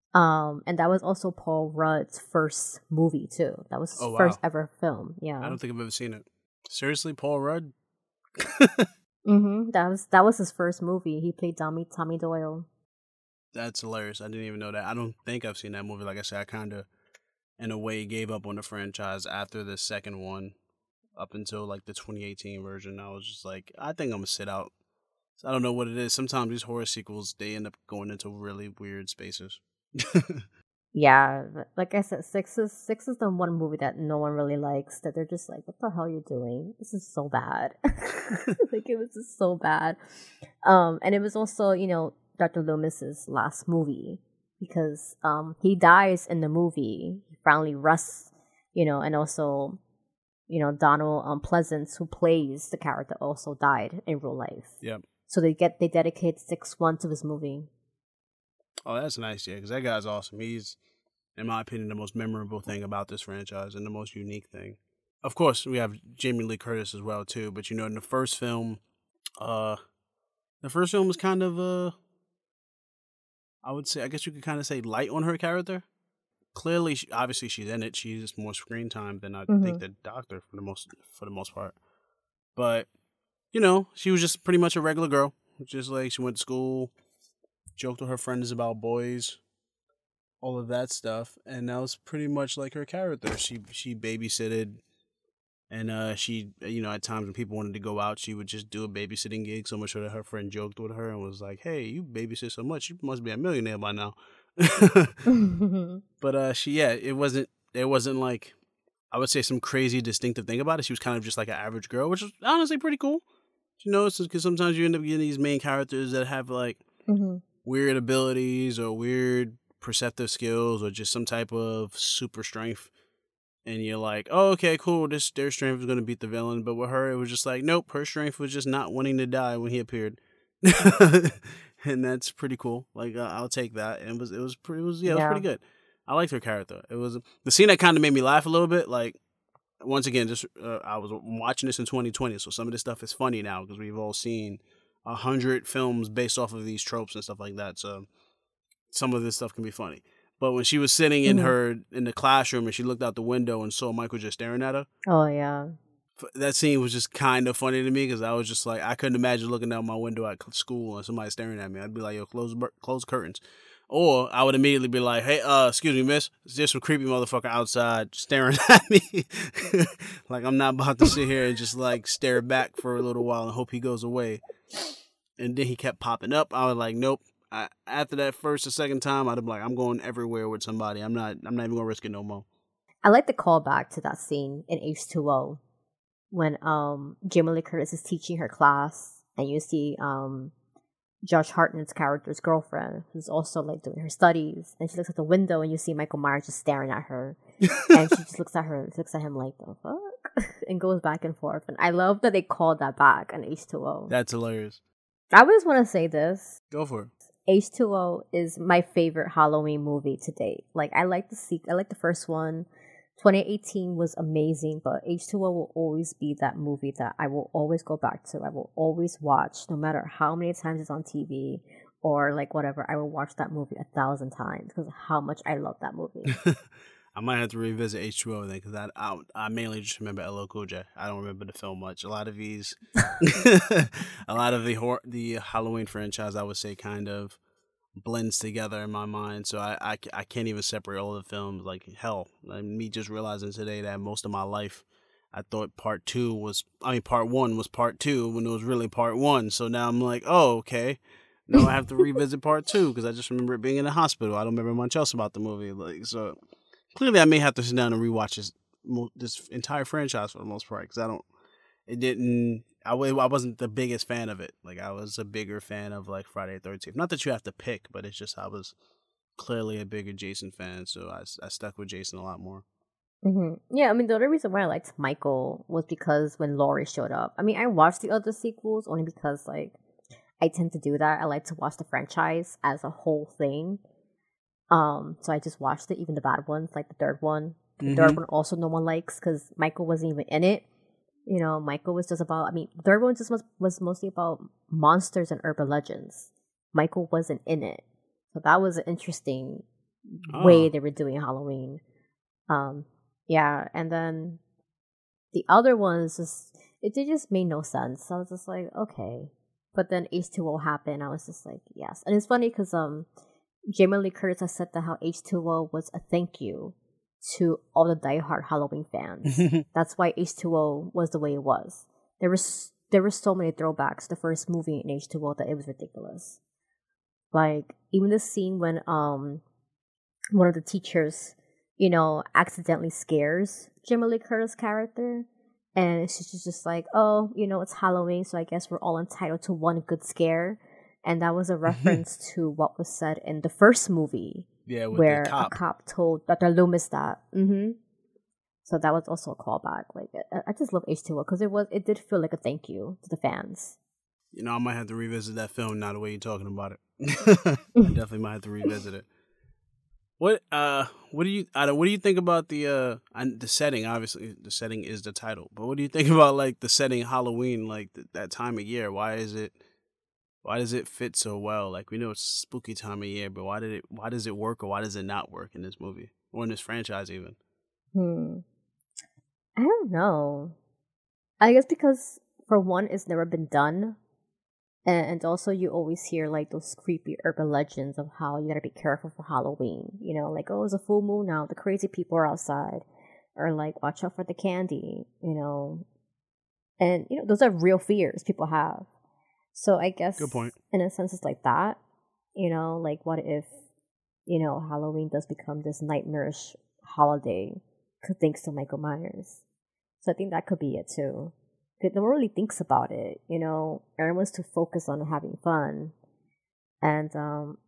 Um, and that was also Paul Rudd's first movie too. That was his
Oh
first
wow.
ever film.
I
Yeah.
don't think I've ever seen it. Seriously, Paul Rudd?
Mm-hmm. That was that was his first movie. He played Tommy Tommy Doyle.
That's hilarious. I didn't even know that. I don't think I've seen that movie. Like I said, I kind of, in a way, gave up on the franchise after the second one, up until like the twenty eighteen version. I was just like, I think I'm gonna sit out. I don't know what it is. Sometimes these horror sequels they end up going into really weird spaces.
Yeah, like I said, six is six is the one movie that no one really likes. That they're just like, "What the hell are you doing? This is so bad." Like it was just so bad. Um, and it was also, you know, Doctor Loomis's last movie because um he dies in the movie. He finally rests, you know, and also, you know, Donald um, Pleasance, who plays the character, also died in real life.
Yep.
So they get they dedicate six one to his movie.
Oh, that's nice, yeah, because that guy's awesome. He's, in my opinion, the most memorable thing about this franchise and the most unique thing. Of course, we have Jamie Lee Curtis as well too. But you know, in the first film, uh, the first film was kind of uh, I would say, I guess you could kind of say light on her character. Clearly, she, obviously, she's in it. She's more screen time than I think
Mm-hmm.
the Doctor for the most for the most part. But you know, she was just pretty much a regular girl. Just like she went to school, joked with her friends about boys, all of that stuff, and that was pretty much like her character. She she babysitted, and uh, she you know at times when people wanted to go out, she would just do a babysitting gig. So much so that her friend joked with her and was like, "Hey, you babysit so much, you must be a millionaire by now." But uh, she yeah, it wasn't it wasn't like I would say some crazy distinctive thing about it. She was kind of just like an average girl, which is honestly pretty cool. You know, because sometimes you end up getting these main characters that have like
Mm-hmm.
weird abilities or weird perceptive skills or just some type of super strength. And you're like, oh, okay, cool. This their strength is going to beat the villain. But with her, it was just like, nope, her strength was just not wanting to die when he appeared. And that's pretty cool. Like, uh, I'll take that. And it was, it was pretty, it was, yeah, it was
Yeah.
pretty good. I liked her character. It was the scene that kind of made me laugh a little bit. Like, once again, just uh, I was watching this in twenty twenty, so some of this stuff is funny now because we've all seen a hundred films based off of these tropes and stuff like that. So some of this stuff can be funny. But when she was sitting in
Mm-hmm.
her in the classroom and she looked out the window and saw Michael just staring at her,
Oh yeah.
that scene was just kind of funny to me because I was just like, I couldn't imagine looking out my window at school and somebody staring at me. I'd be like, yo, close close curtains. Or I would immediately be like, hey, uh, excuse me, miss, there's some creepy motherfucker outside staring at me. Like, I'm not about to sit here and just, like, stare back for a little while and hope he goes away. And then he kept popping up. I was like, nope. I, after that first or second time, I'd be like, I'm going everywhere with somebody. I'm not I'm not even going to risk it no more.
I like the callback to that scene in H two O when um Jamie Lee Curtis is teaching her class and you see um Josh Hartnett's character's girlfriend, who's also like doing her studies, and she looks at the window and you see Michael Myers just staring at her, and she just looks at her, looks at him like the fuck, and goes back and forth. And I love that they called that back in H two O.
That's hilarious.
I just want to say this:
Go for it.
H two O is my favorite Halloween movie to date. Like I like the sequel, I like the first one. twenty eighteen was amazing, but H two O will always be that movie that I will always go back to. I will always watch, no matter how many times it's on T V or like whatever. I will watch that movie a thousand times because of how much I love that movie.
I might have to revisit H two O then because I, I I mainly just remember L L Cool J. I don't remember the film much. A lot of these, a lot of the hor- the Halloween franchise, I would say, kind of blends together in my mind. So I, I, I can't even separate all the films. Like hell, like me just realizing today that most of my life I thought part two was, I mean, part one was part two when it was really part one. So now I'm like, oh, okay. Now I have to revisit part two because I just remember it being in the hospital. I don't remember much else about the movie. Like, so clearly I may have to sit down and rewatch this, this entire franchise for the most part because I don't, it didn't, I, I wasn't the biggest fan of it. Like, I was a bigger fan of, like, Friday the thirteenth. Not that you have to pick, but it's just I was clearly a bigger Jason fan, so I, I stuck with Jason a lot more.
Mm-hmm. Yeah, I mean, the other reason why I liked Michael was because when Laurie showed up. I mean, I watched the other sequels only because, like, I tend to do that. I like to watch the franchise as a whole thing. Um, so I just watched it, even the bad ones, like the third one. The mm-hmm. third one also no one likes because Michael wasn't even in it. You know, Michael was just about, I mean, the third one just was, was mostly about monsters and urban legends. Michael wasn't in it. So that was an interesting way
Oh.
they were doing Halloween. Um, yeah, and then the other ones just it, they just made no sense. I was just like, okay. But then H two O happened. I was just like, yes. And it's funny because um, Jamie Lee Curtis has said that how H two O was a thank you to all the diehard Halloween fans. That's why H two O was the way it was. There was there were so many throwbacks to the first movie in H two O that it was ridiculous. Like even the scene when um one of the teachers, you know, accidentally scares Jamie Lee Curtis' character. And she's just like, oh, you know, it's Halloween, so I guess we're all entitled to one good scare. And that was a reference to what was said in the first movie,
Yeah, with the
where a
cop.
cop told Doctor Loomis that. Mm-hmm. So that was also a callback. Like, I, I just love H two O because it was, it did feel like a thank you to the fans.
You know, I might have to revisit that film now the way you're talking about it. I definitely might have to revisit it. What uh what do you I don't, what do you think about the uh and the setting? Obviously the setting is the title, but what do you think about like the setting Halloween, like th- that time of year? Why is it why does it fit so well? Like we know it's spooky time of year, but why did it why does it work or why does it not work in this movie or in this franchise even?
Hmm. I don't know. I guess because, for one, it's never been done. And, and also, you always hear like those creepy urban legends of how you gotta be careful for Halloween. You know, like, oh, it's a full moon now, the crazy people are outside. Or like, watch out for the candy, you know. And, you know, those are real fears people have. So I
Good
guess,
point.
in a sense, it's like that. You know, like, what if, you know, Halloween does become this nightmarish holiday thanks to Michael Myers? So I think that could be it too. Because no one really thinks about it, you know. Everyone's too focused on having fun, and um,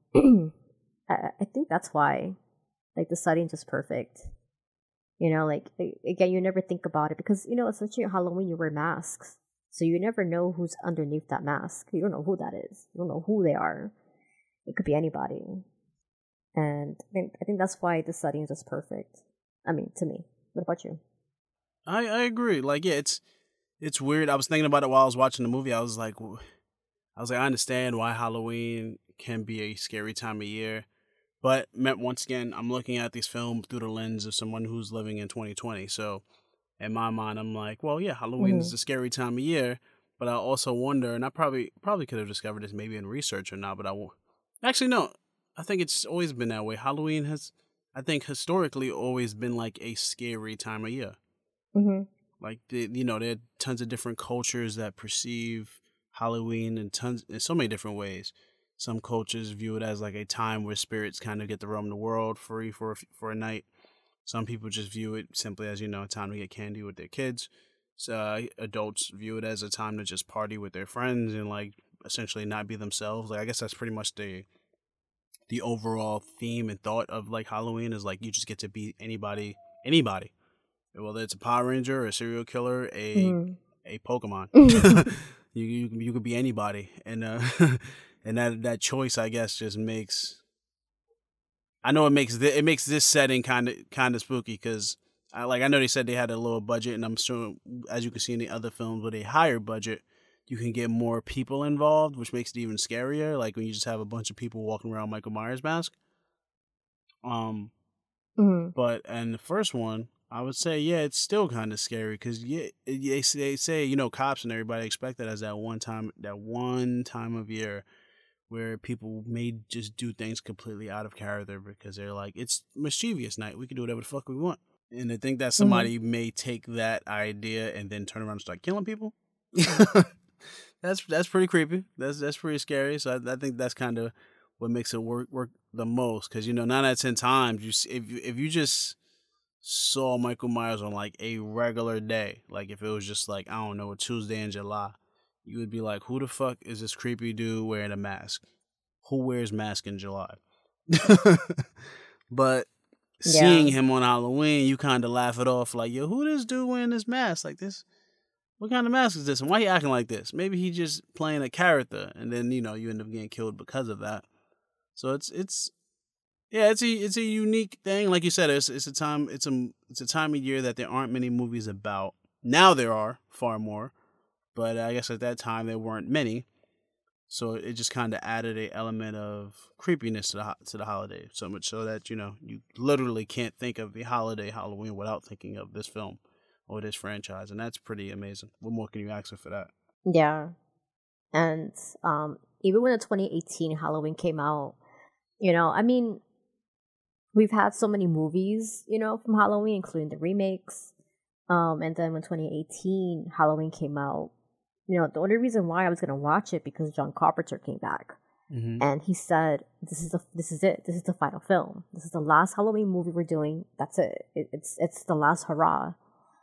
I, I think that's why, like, the setting's just perfect. You know, like again, you never think about it because you know, essentially at Halloween you wear masks, so you never know who's underneath that mask. You don't know who that is. You don't know who they are. It could be anybody, and I think I think that's why the setting is just perfect. I mean, to me. What about you?
I I agree. Like yeah, it's it's weird. I was thinking about it while I was watching the movie. I was like I was like I understand why Halloween can be a scary time of year. But once again, I'm looking at these films through the lens of someone who's living in twenty twenty. So in my mind, I'm like, well, yeah, Halloween
Mm-hmm.
is a scary time of year. But I also wonder, and I probably probably could have discovered this maybe in research or not. But I won't. Actually, no. I think it's always been that way. Halloween has, I think, historically always been like a scary time of year.
Mm-hmm.
Like the, you know, there are tons of different cultures that perceive Halloween in tons in so many different ways. Some cultures view it as like a time where spirits kind of get to roam the world free for a, for a night. Some people just view it simply as you know a time to get candy with their kids. So uh, adults view it as a time to just party with their friends and like essentially not be themselves. Like I guess that's pretty much the the overall theme and thought of like Halloween is like you just get to be anybody, anybody, whether it's a Power Ranger, a serial killer, a a Pokemon. you, you you could be anybody, and uh, and that that choice, I guess, just makes. I know it makes th- it makes this setting kind of kind of spooky because I like I know they said they had a lower budget, and I'm sure as you can see in the other films with a higher budget, you can get more people involved, which makes it even scarier. Like when you just have a bunch of people walking around Michael Myers mask. Um,
Mm-hmm.
But and the first one, I would say, yeah, it's still kind of scary because yeah, they say, they say you know cops and everybody expect that as that one time that one time of year where people may just do things completely out of character because they're like it's mischievous night, we can do whatever the fuck we want, and I think that
Mm-hmm.
somebody may take that idea and then turn around and start killing people. that's that's pretty creepy. That's that's pretty scary. So I, I think that's kind of what makes it work work the most because you know nine out of ten times you if you, if you just saw Michael Myers on like a regular day, like if it was just like I don't know a Tuesday in July, you would be like, who the fuck is this creepy dude wearing a mask? Who wears mask in July? But seeing
Yeah.
him on Halloween, you kind of laugh it off like, yo, who this dude wearing this mask like this? What kind of mask is this? And why he acting like this? Maybe he just playing a character, and then you know you end up getting killed because of that. So it's it's yeah, it's a it's a unique thing. Like you said, it's it's a time it's a it's a time of year that there aren't many movies about. Now there are far more, but I guess at that time there weren't many. So it just kind of added a element of creepiness to the ho- to the holiday, so much so that you know you literally can't think of the holiday Halloween without thinking of this film or this franchise, and that's pretty amazing. What more can you ask for that?
Yeah. And um, even when the twenty eighteen Halloween came out, you know, I mean, we've had so many movies, you know, from Halloween, including the remakes. Um, and then when twenty eighteen Halloween came out, you know, the only reason why I was gonna watch it because John Carpenter came back,
Mm-hmm.
and he said, "This is the this is it. This is the final film. This is the last Halloween movie we're doing. That's it. it it's it's the last hurrah."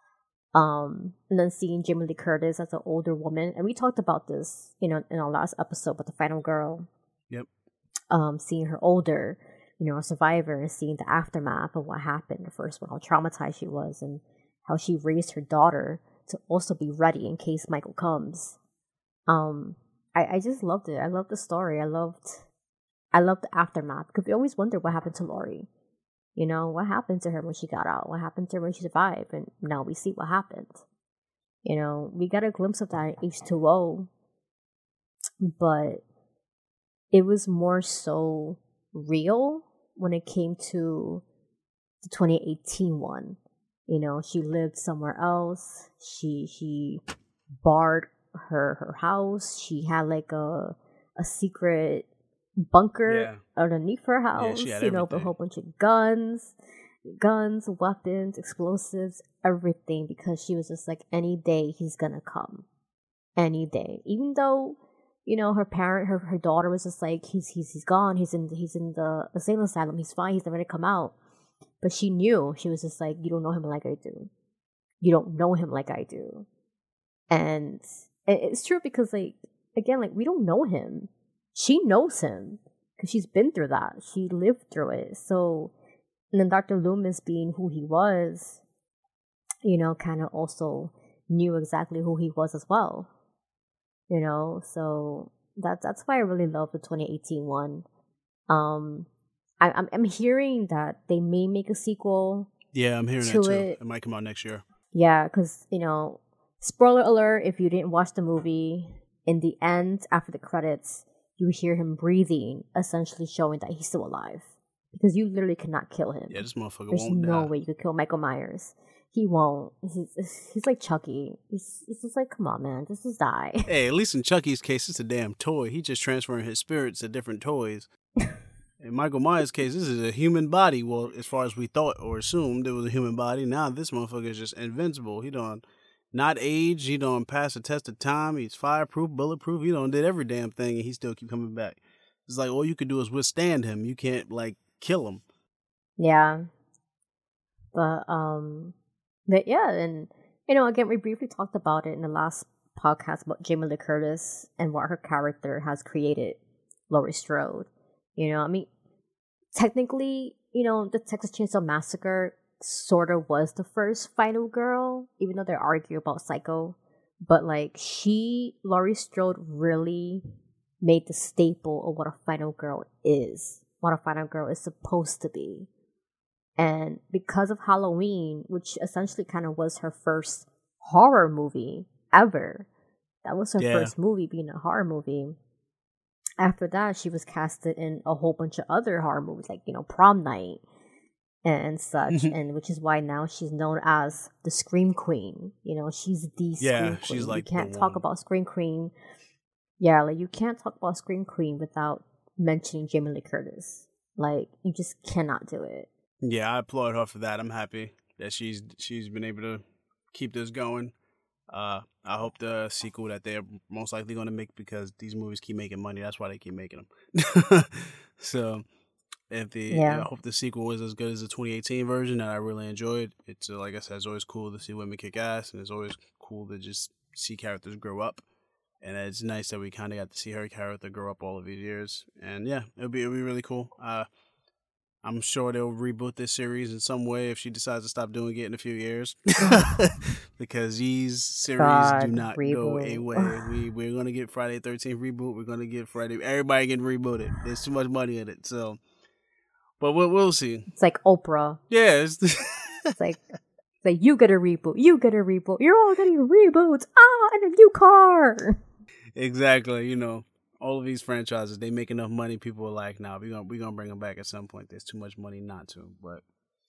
Um, and then seeing Jamie Lee Curtis as an older woman, and we talked about this, you know, in our last episode about the final girl.
Yep.
Um, seeing her older, you know, a survivor, and seeing the aftermath of what happened, the first one, how traumatized she was, and how she raised her daughter to also be ready in case Michael comes. Um, I, I just loved it. I loved the story. I loved, I loved the aftermath because we always wonder what happened to Laurie. You know, what happened to her when she got out? What happened to her when she survived? And now we see what happened. You know, we got a glimpse of that in H two O, but it was more so real when it came to the twenty eighteen one. You know, she lived somewhere else. She she barred her her house. She had like a a secret bunker
Yeah.
underneath her
Yeah,
house,
she had
you know, with a
everything.
whole bunch of guns, guns, weapons, explosives, everything, because she was just like, any day he's gonna come. Any day. Even though, you know, her parent, her, her daughter was just like, he's he's he's gone, he's in he's in the insane asylum, he's fine, he's never gonna come out. But she knew, she was just like, you don't know him like I do. You don't know him like I do. And it's true because, like, again, like, we don't know him. She knows him because she's been through that. She lived through it. So, and then Doctor Loomis being who he was, you know, kind of also knew exactly who he was as well. You know, so that that's why I really love the twenty eighteen one. Um, I, I'm I'm hearing that they may make a sequel
Yeah, I'm hearing that
to
too.
it.
It might come out next year.
Yeah, because, you know, spoiler alert, if you didn't watch the movie, in the end, after the credits, you hear him breathing, essentially showing that he's still alive. Because you literally cannot kill him.
Yeah, this motherfucker
There's
won't
no
die.
way you could kill Michael Myers. He won't. He's, he's like Chucky. He's, it's just like, come on, man, just, just die.
Hey, at least in Chucky's case, it's a damn toy. He just transferring his spirits to different toys. In Michael Myers' case, this is a human body. Well, as far as we thought or assumed, it was a human body. Now this motherfucker is just invincible. He done not age. He done pass the test of time. He's fireproof, bulletproof. He done did every damn thing, and he still keep coming back. It's like all you could do is withstand him. You can't like kill him.
Yeah. But, um, but yeah, and, you know, again, we briefly talked about it in the last podcast about Jamie Lee Curtis and what her character has created, Laurie Strode. You know, I mean, technically, you know, the Texas Chainsaw Massacre sort of was the first final girl, even though they argue about Psycho. But, like, she, Laurie Strode, really made the staple of what a final girl is, what a final girl is supposed to be. And because of Halloween, which essentially kind of was her first horror movie ever, that was her
Yeah.
first movie being a horror movie. After that, she was casted in a whole bunch of other horror movies, like, you know, Prom Night and such, and which is why now she's known as the Scream Queen. You know, she's the
Yeah,
Scream Queen.
she's like
you can't
the
talk
one.
about Scream Queen. Yeah, like, you can't talk about Scream Queen without mentioning Jamie Lee Curtis. Like, you just cannot do it.
Yeah, I applaud her for that. I'm happy that she's she's been able to keep this going. Uh, I hope the sequel that they're most likely going to make, because these movies keep making money. That's why they keep making them. So, if the
Yeah.
I hope the sequel is as good as the twenty eighteen version that I really enjoyed. It's uh, like I said, it's always cool to see women kick ass, and it's always cool to just see characters grow up. And it's nice that we kind of got to see her character grow up all of these years. And yeah, it'll be it'll be really cool. Uh, I'm sure they'll reboot this series in some way if she decides to stop doing it in a few years, because these series
God,
do not go
reboot.
away. We we're gonna get Friday the thirteenth reboot. We're gonna get Friday. Everybody getting rebooted. There's too much money in it. So, but we'll we'll see.
It's like Oprah.
Yeah, it's
It's like, it's like, you get a reboot. You get a reboot. You're all getting reboots. Ah, and a new car.
exactly. You know, All of these franchises, they make enough money. People are like, "Nah, we gonna we gonna bring them back at some point." There's too much money not to. But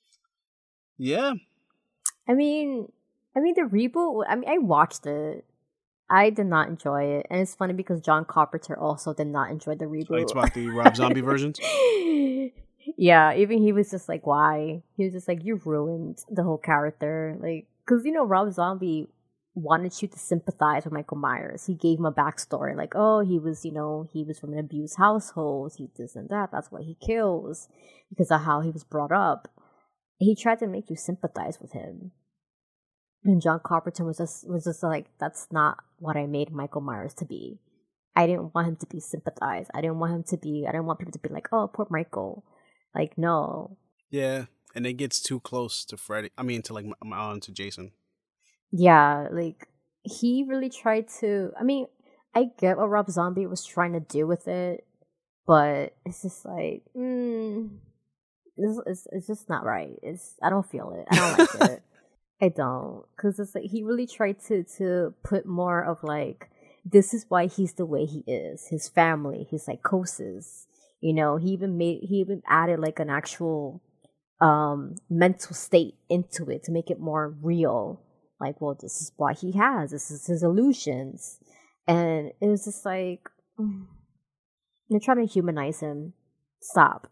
yeah,
I mean, I mean the reboot. I mean, I watched it. I did not enjoy it, and it's funny because John Carpenter also did not enjoy the
oh, it's
reboot.
about the Rob Zombie versions.
Yeah, even he was just like, "Why?" He was just like, "You ruined the whole character." Like, because you know, Rob Zombie wanted you to sympathize with Michael Myers. He gave him a backstory, like, "Oh, he was, you know, he was from an abused household. He this and that. That's why he kills because of how he was brought up." He tried to make you sympathize with him. And John Carpenter was just was just like, that's not what I made Michael Myers to be. I didn't want him to be sympathized. I didn't want him to be. I didn't want people to be like, oh, poor Michael. Like, no.
Yeah, and it gets too close to Freddy. I mean, to like on to Jason.
Yeah, like he really tried to. I mean, I get what Rob Zombie was trying to do with it, but it's just like, mm, it's, it's it's just not right. It's I don't feel it. I don't like it. I don't, because it's like he really tried to to put more of like, this is why he's the way he is. His family, his psychosis. You know, he even made he even added like an actual um mental state into it to make it more real. Like, well, this is what he has. This is his illusions, and it was just like, mm, you're trying to humanize him. Stop.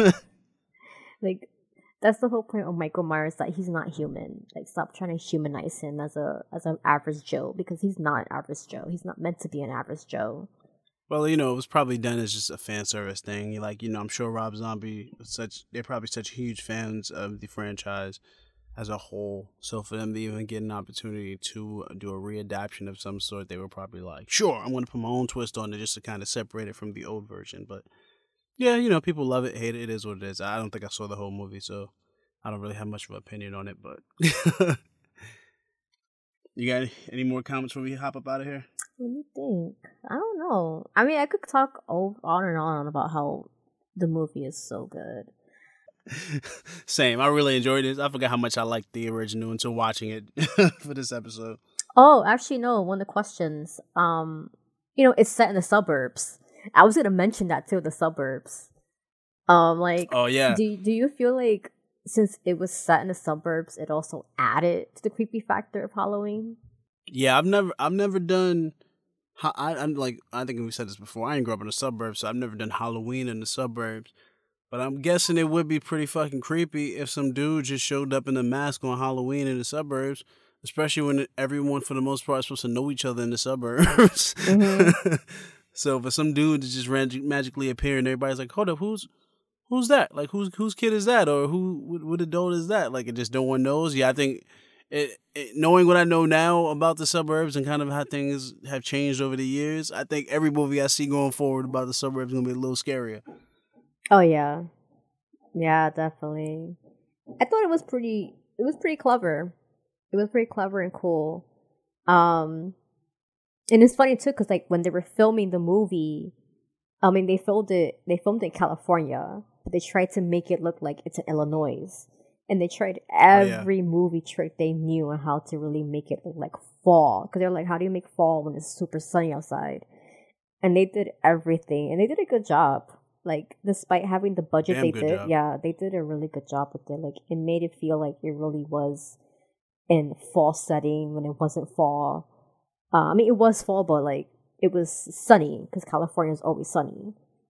Like. That's the whole point of Michael Myers, that he's not human. Like, stop trying to humanize him as a as an average Joe, because he's not an average Joe. He's not meant to be an average Joe.
Well, you know, it was probably done as just a fan service thing. Like, you know, I'm sure Rob Zombie was such they're probably such huge fans of the franchise as a whole. So for them to even get an opportunity to do a readaptation of some sort, they were probably like, sure, I'm going to put my own twist on it just to kind of separate it from the old version. But yeah, you know, people love it, hate it. It is what it is. I don't think I saw the whole movie, so I don't really have much of an opinion on it. But you got any, any more comments before we hop up out of here?
Let me think. I don't know. I mean, I could talk on and on about how the movie is so good.
Same. I really enjoyed it. I forgot how much I liked the original until watching it for this episode.
Oh, actually, no. One of the questions. Um, you know, it's set in the suburbs. I was gonna mention that too, the suburbs. Um, like,
oh yeah,
do do you feel like since it was set in the suburbs, it also added to the creepy factor of Halloween?
Yeah, I've never, I've never done. I, I'm like, I think we said this before. I didn't grow up in the suburbs, so I've never done Halloween in the suburbs. But I'm guessing it would be pretty fucking creepy if some dude just showed up in a mask on Halloween in the suburbs, especially when everyone, for the most part, is supposed to know each other in the suburbs. Mm-hmm. So for some dude to just ran- magically appear and everybody's like, hold up, who's who's that? Like, who's whose kid is that? Or who, what, what adult is that? Like, it just no one knows. Yeah, I think it, it, knowing what I know now about the suburbs and kind of how things have changed over the years, I think every movie I see going forward about the suburbs is going to be a little scarier.
Oh, yeah. Yeah, definitely. I thought it was pretty, it was pretty clever. It was pretty clever and cool. Um... And it's funny too, because like when they were filming the movie, I mean they filmed it. They filmed it in California, but they tried to make it look like it's in Illinois, and they tried every oh, yeah. movie trick they knew on how to really make it look like fall. Because they're like, how do you make fall when it's super sunny outside? And they did everything, and they did a good job. Like despite having the budget Damn they did, job. yeah, they did a really good job with it. Like it made it feel like it really was in fall setting when it wasn't fall. Uh, I mean, it was fall, but like it was sunny because California is always sunny.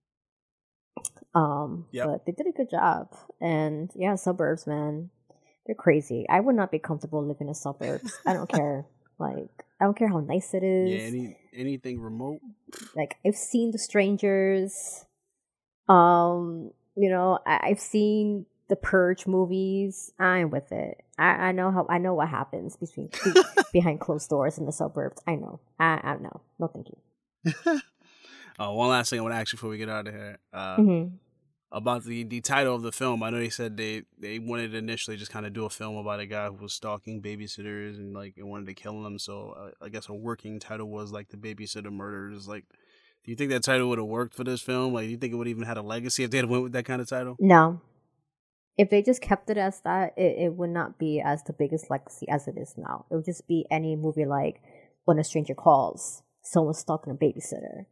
Um, yep. But they did a good job, and yeah, suburbs, man, they're crazy. I would not be comfortable living in suburbs. I don't care. Like, I don't care how nice it is.
Yeah, any anything remote.
Like, I've seen The Strangers. Um, you know, I, I've seen the Purge movies. I'm with it. I, I know how I know what happens between be, behind closed doors in the suburbs. I know. I I know. No, thank you.
Oh, one last thing I want to ask you before we get out of here. Uh, mm-hmm. About the, the title of the film. I know they said they, they wanted to initially just kind of do a film about a guy who was stalking babysitters and like and wanted to kill them. So uh, I guess a working title was like The Babysitter Murders. Like, do you think that title would have worked for this film? Like, do you think it would even had a legacy if they had went with that kind of title?
No. If they just kept it as that, it, it would not be as the biggest legacy as it is now. It would just be any movie like When a Stranger Calls, someone's stalking a babysitter.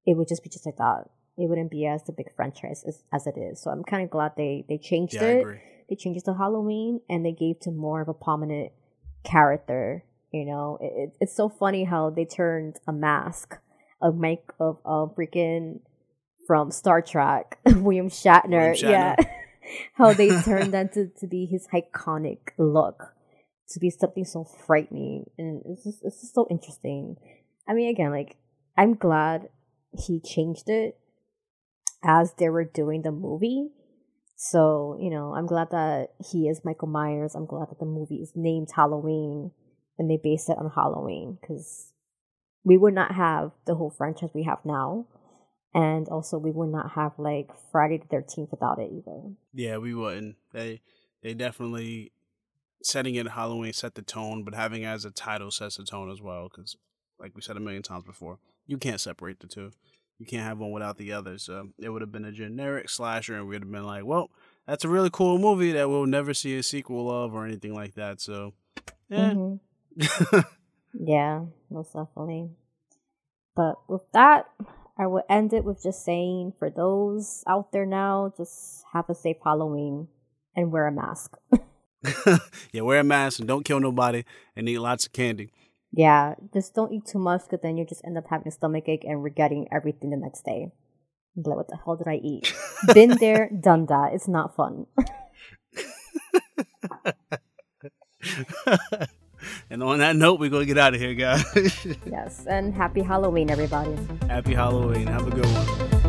it would just be just like that. It wouldn't be as the big franchise as, as it is. So I'm kind of glad they they changed
yeah,
it.
I agree.
They changed it to Halloween, and they gave to more of a prominent character. You know, it, it, it's so funny how they turned a mask of Mike of a freaking from Star Trek, William Shatner.
William Shatner.
Yeah, how they turned that to, to be his iconic look, to be something so frightening, and it's just it's just so interesting. I mean, again, like I'm glad he changed it as they were doing the movie. So, you know, I'm glad that he is Michael Myers. I'm glad that the movie is named Halloween and they based it on Halloween, because we would not have the whole franchise we have now. And also we would not have like Friday the thirteenth without it either.
Yeah, we wouldn't. They they definitely, setting it Halloween set the tone, but having it as a title sets the tone as well, because like we said a million times before, you can't separate the two. You can't have one without the other. So it would have been a generic slasher, and we'd have been like, well, that's a really cool movie that we'll never see a sequel of or anything like that. So, yeah.
Mm-hmm. Yeah, most definitely. But with that, I will end it with just saying, for those out there now, just have a safe Halloween and wear a mask.
Yeah, wear a mask and don't kill nobody and eat lots of candy.
Yeah, just don't eat too much, because then you just end up having a stomach ache and regretting everything the next day. Like, what the hell did I eat? Been there, done that. It's not fun.
And on that note, we're going to get out of here, guys.
Yes, and happy Halloween, everybody.
Happy Halloween. Have a good one.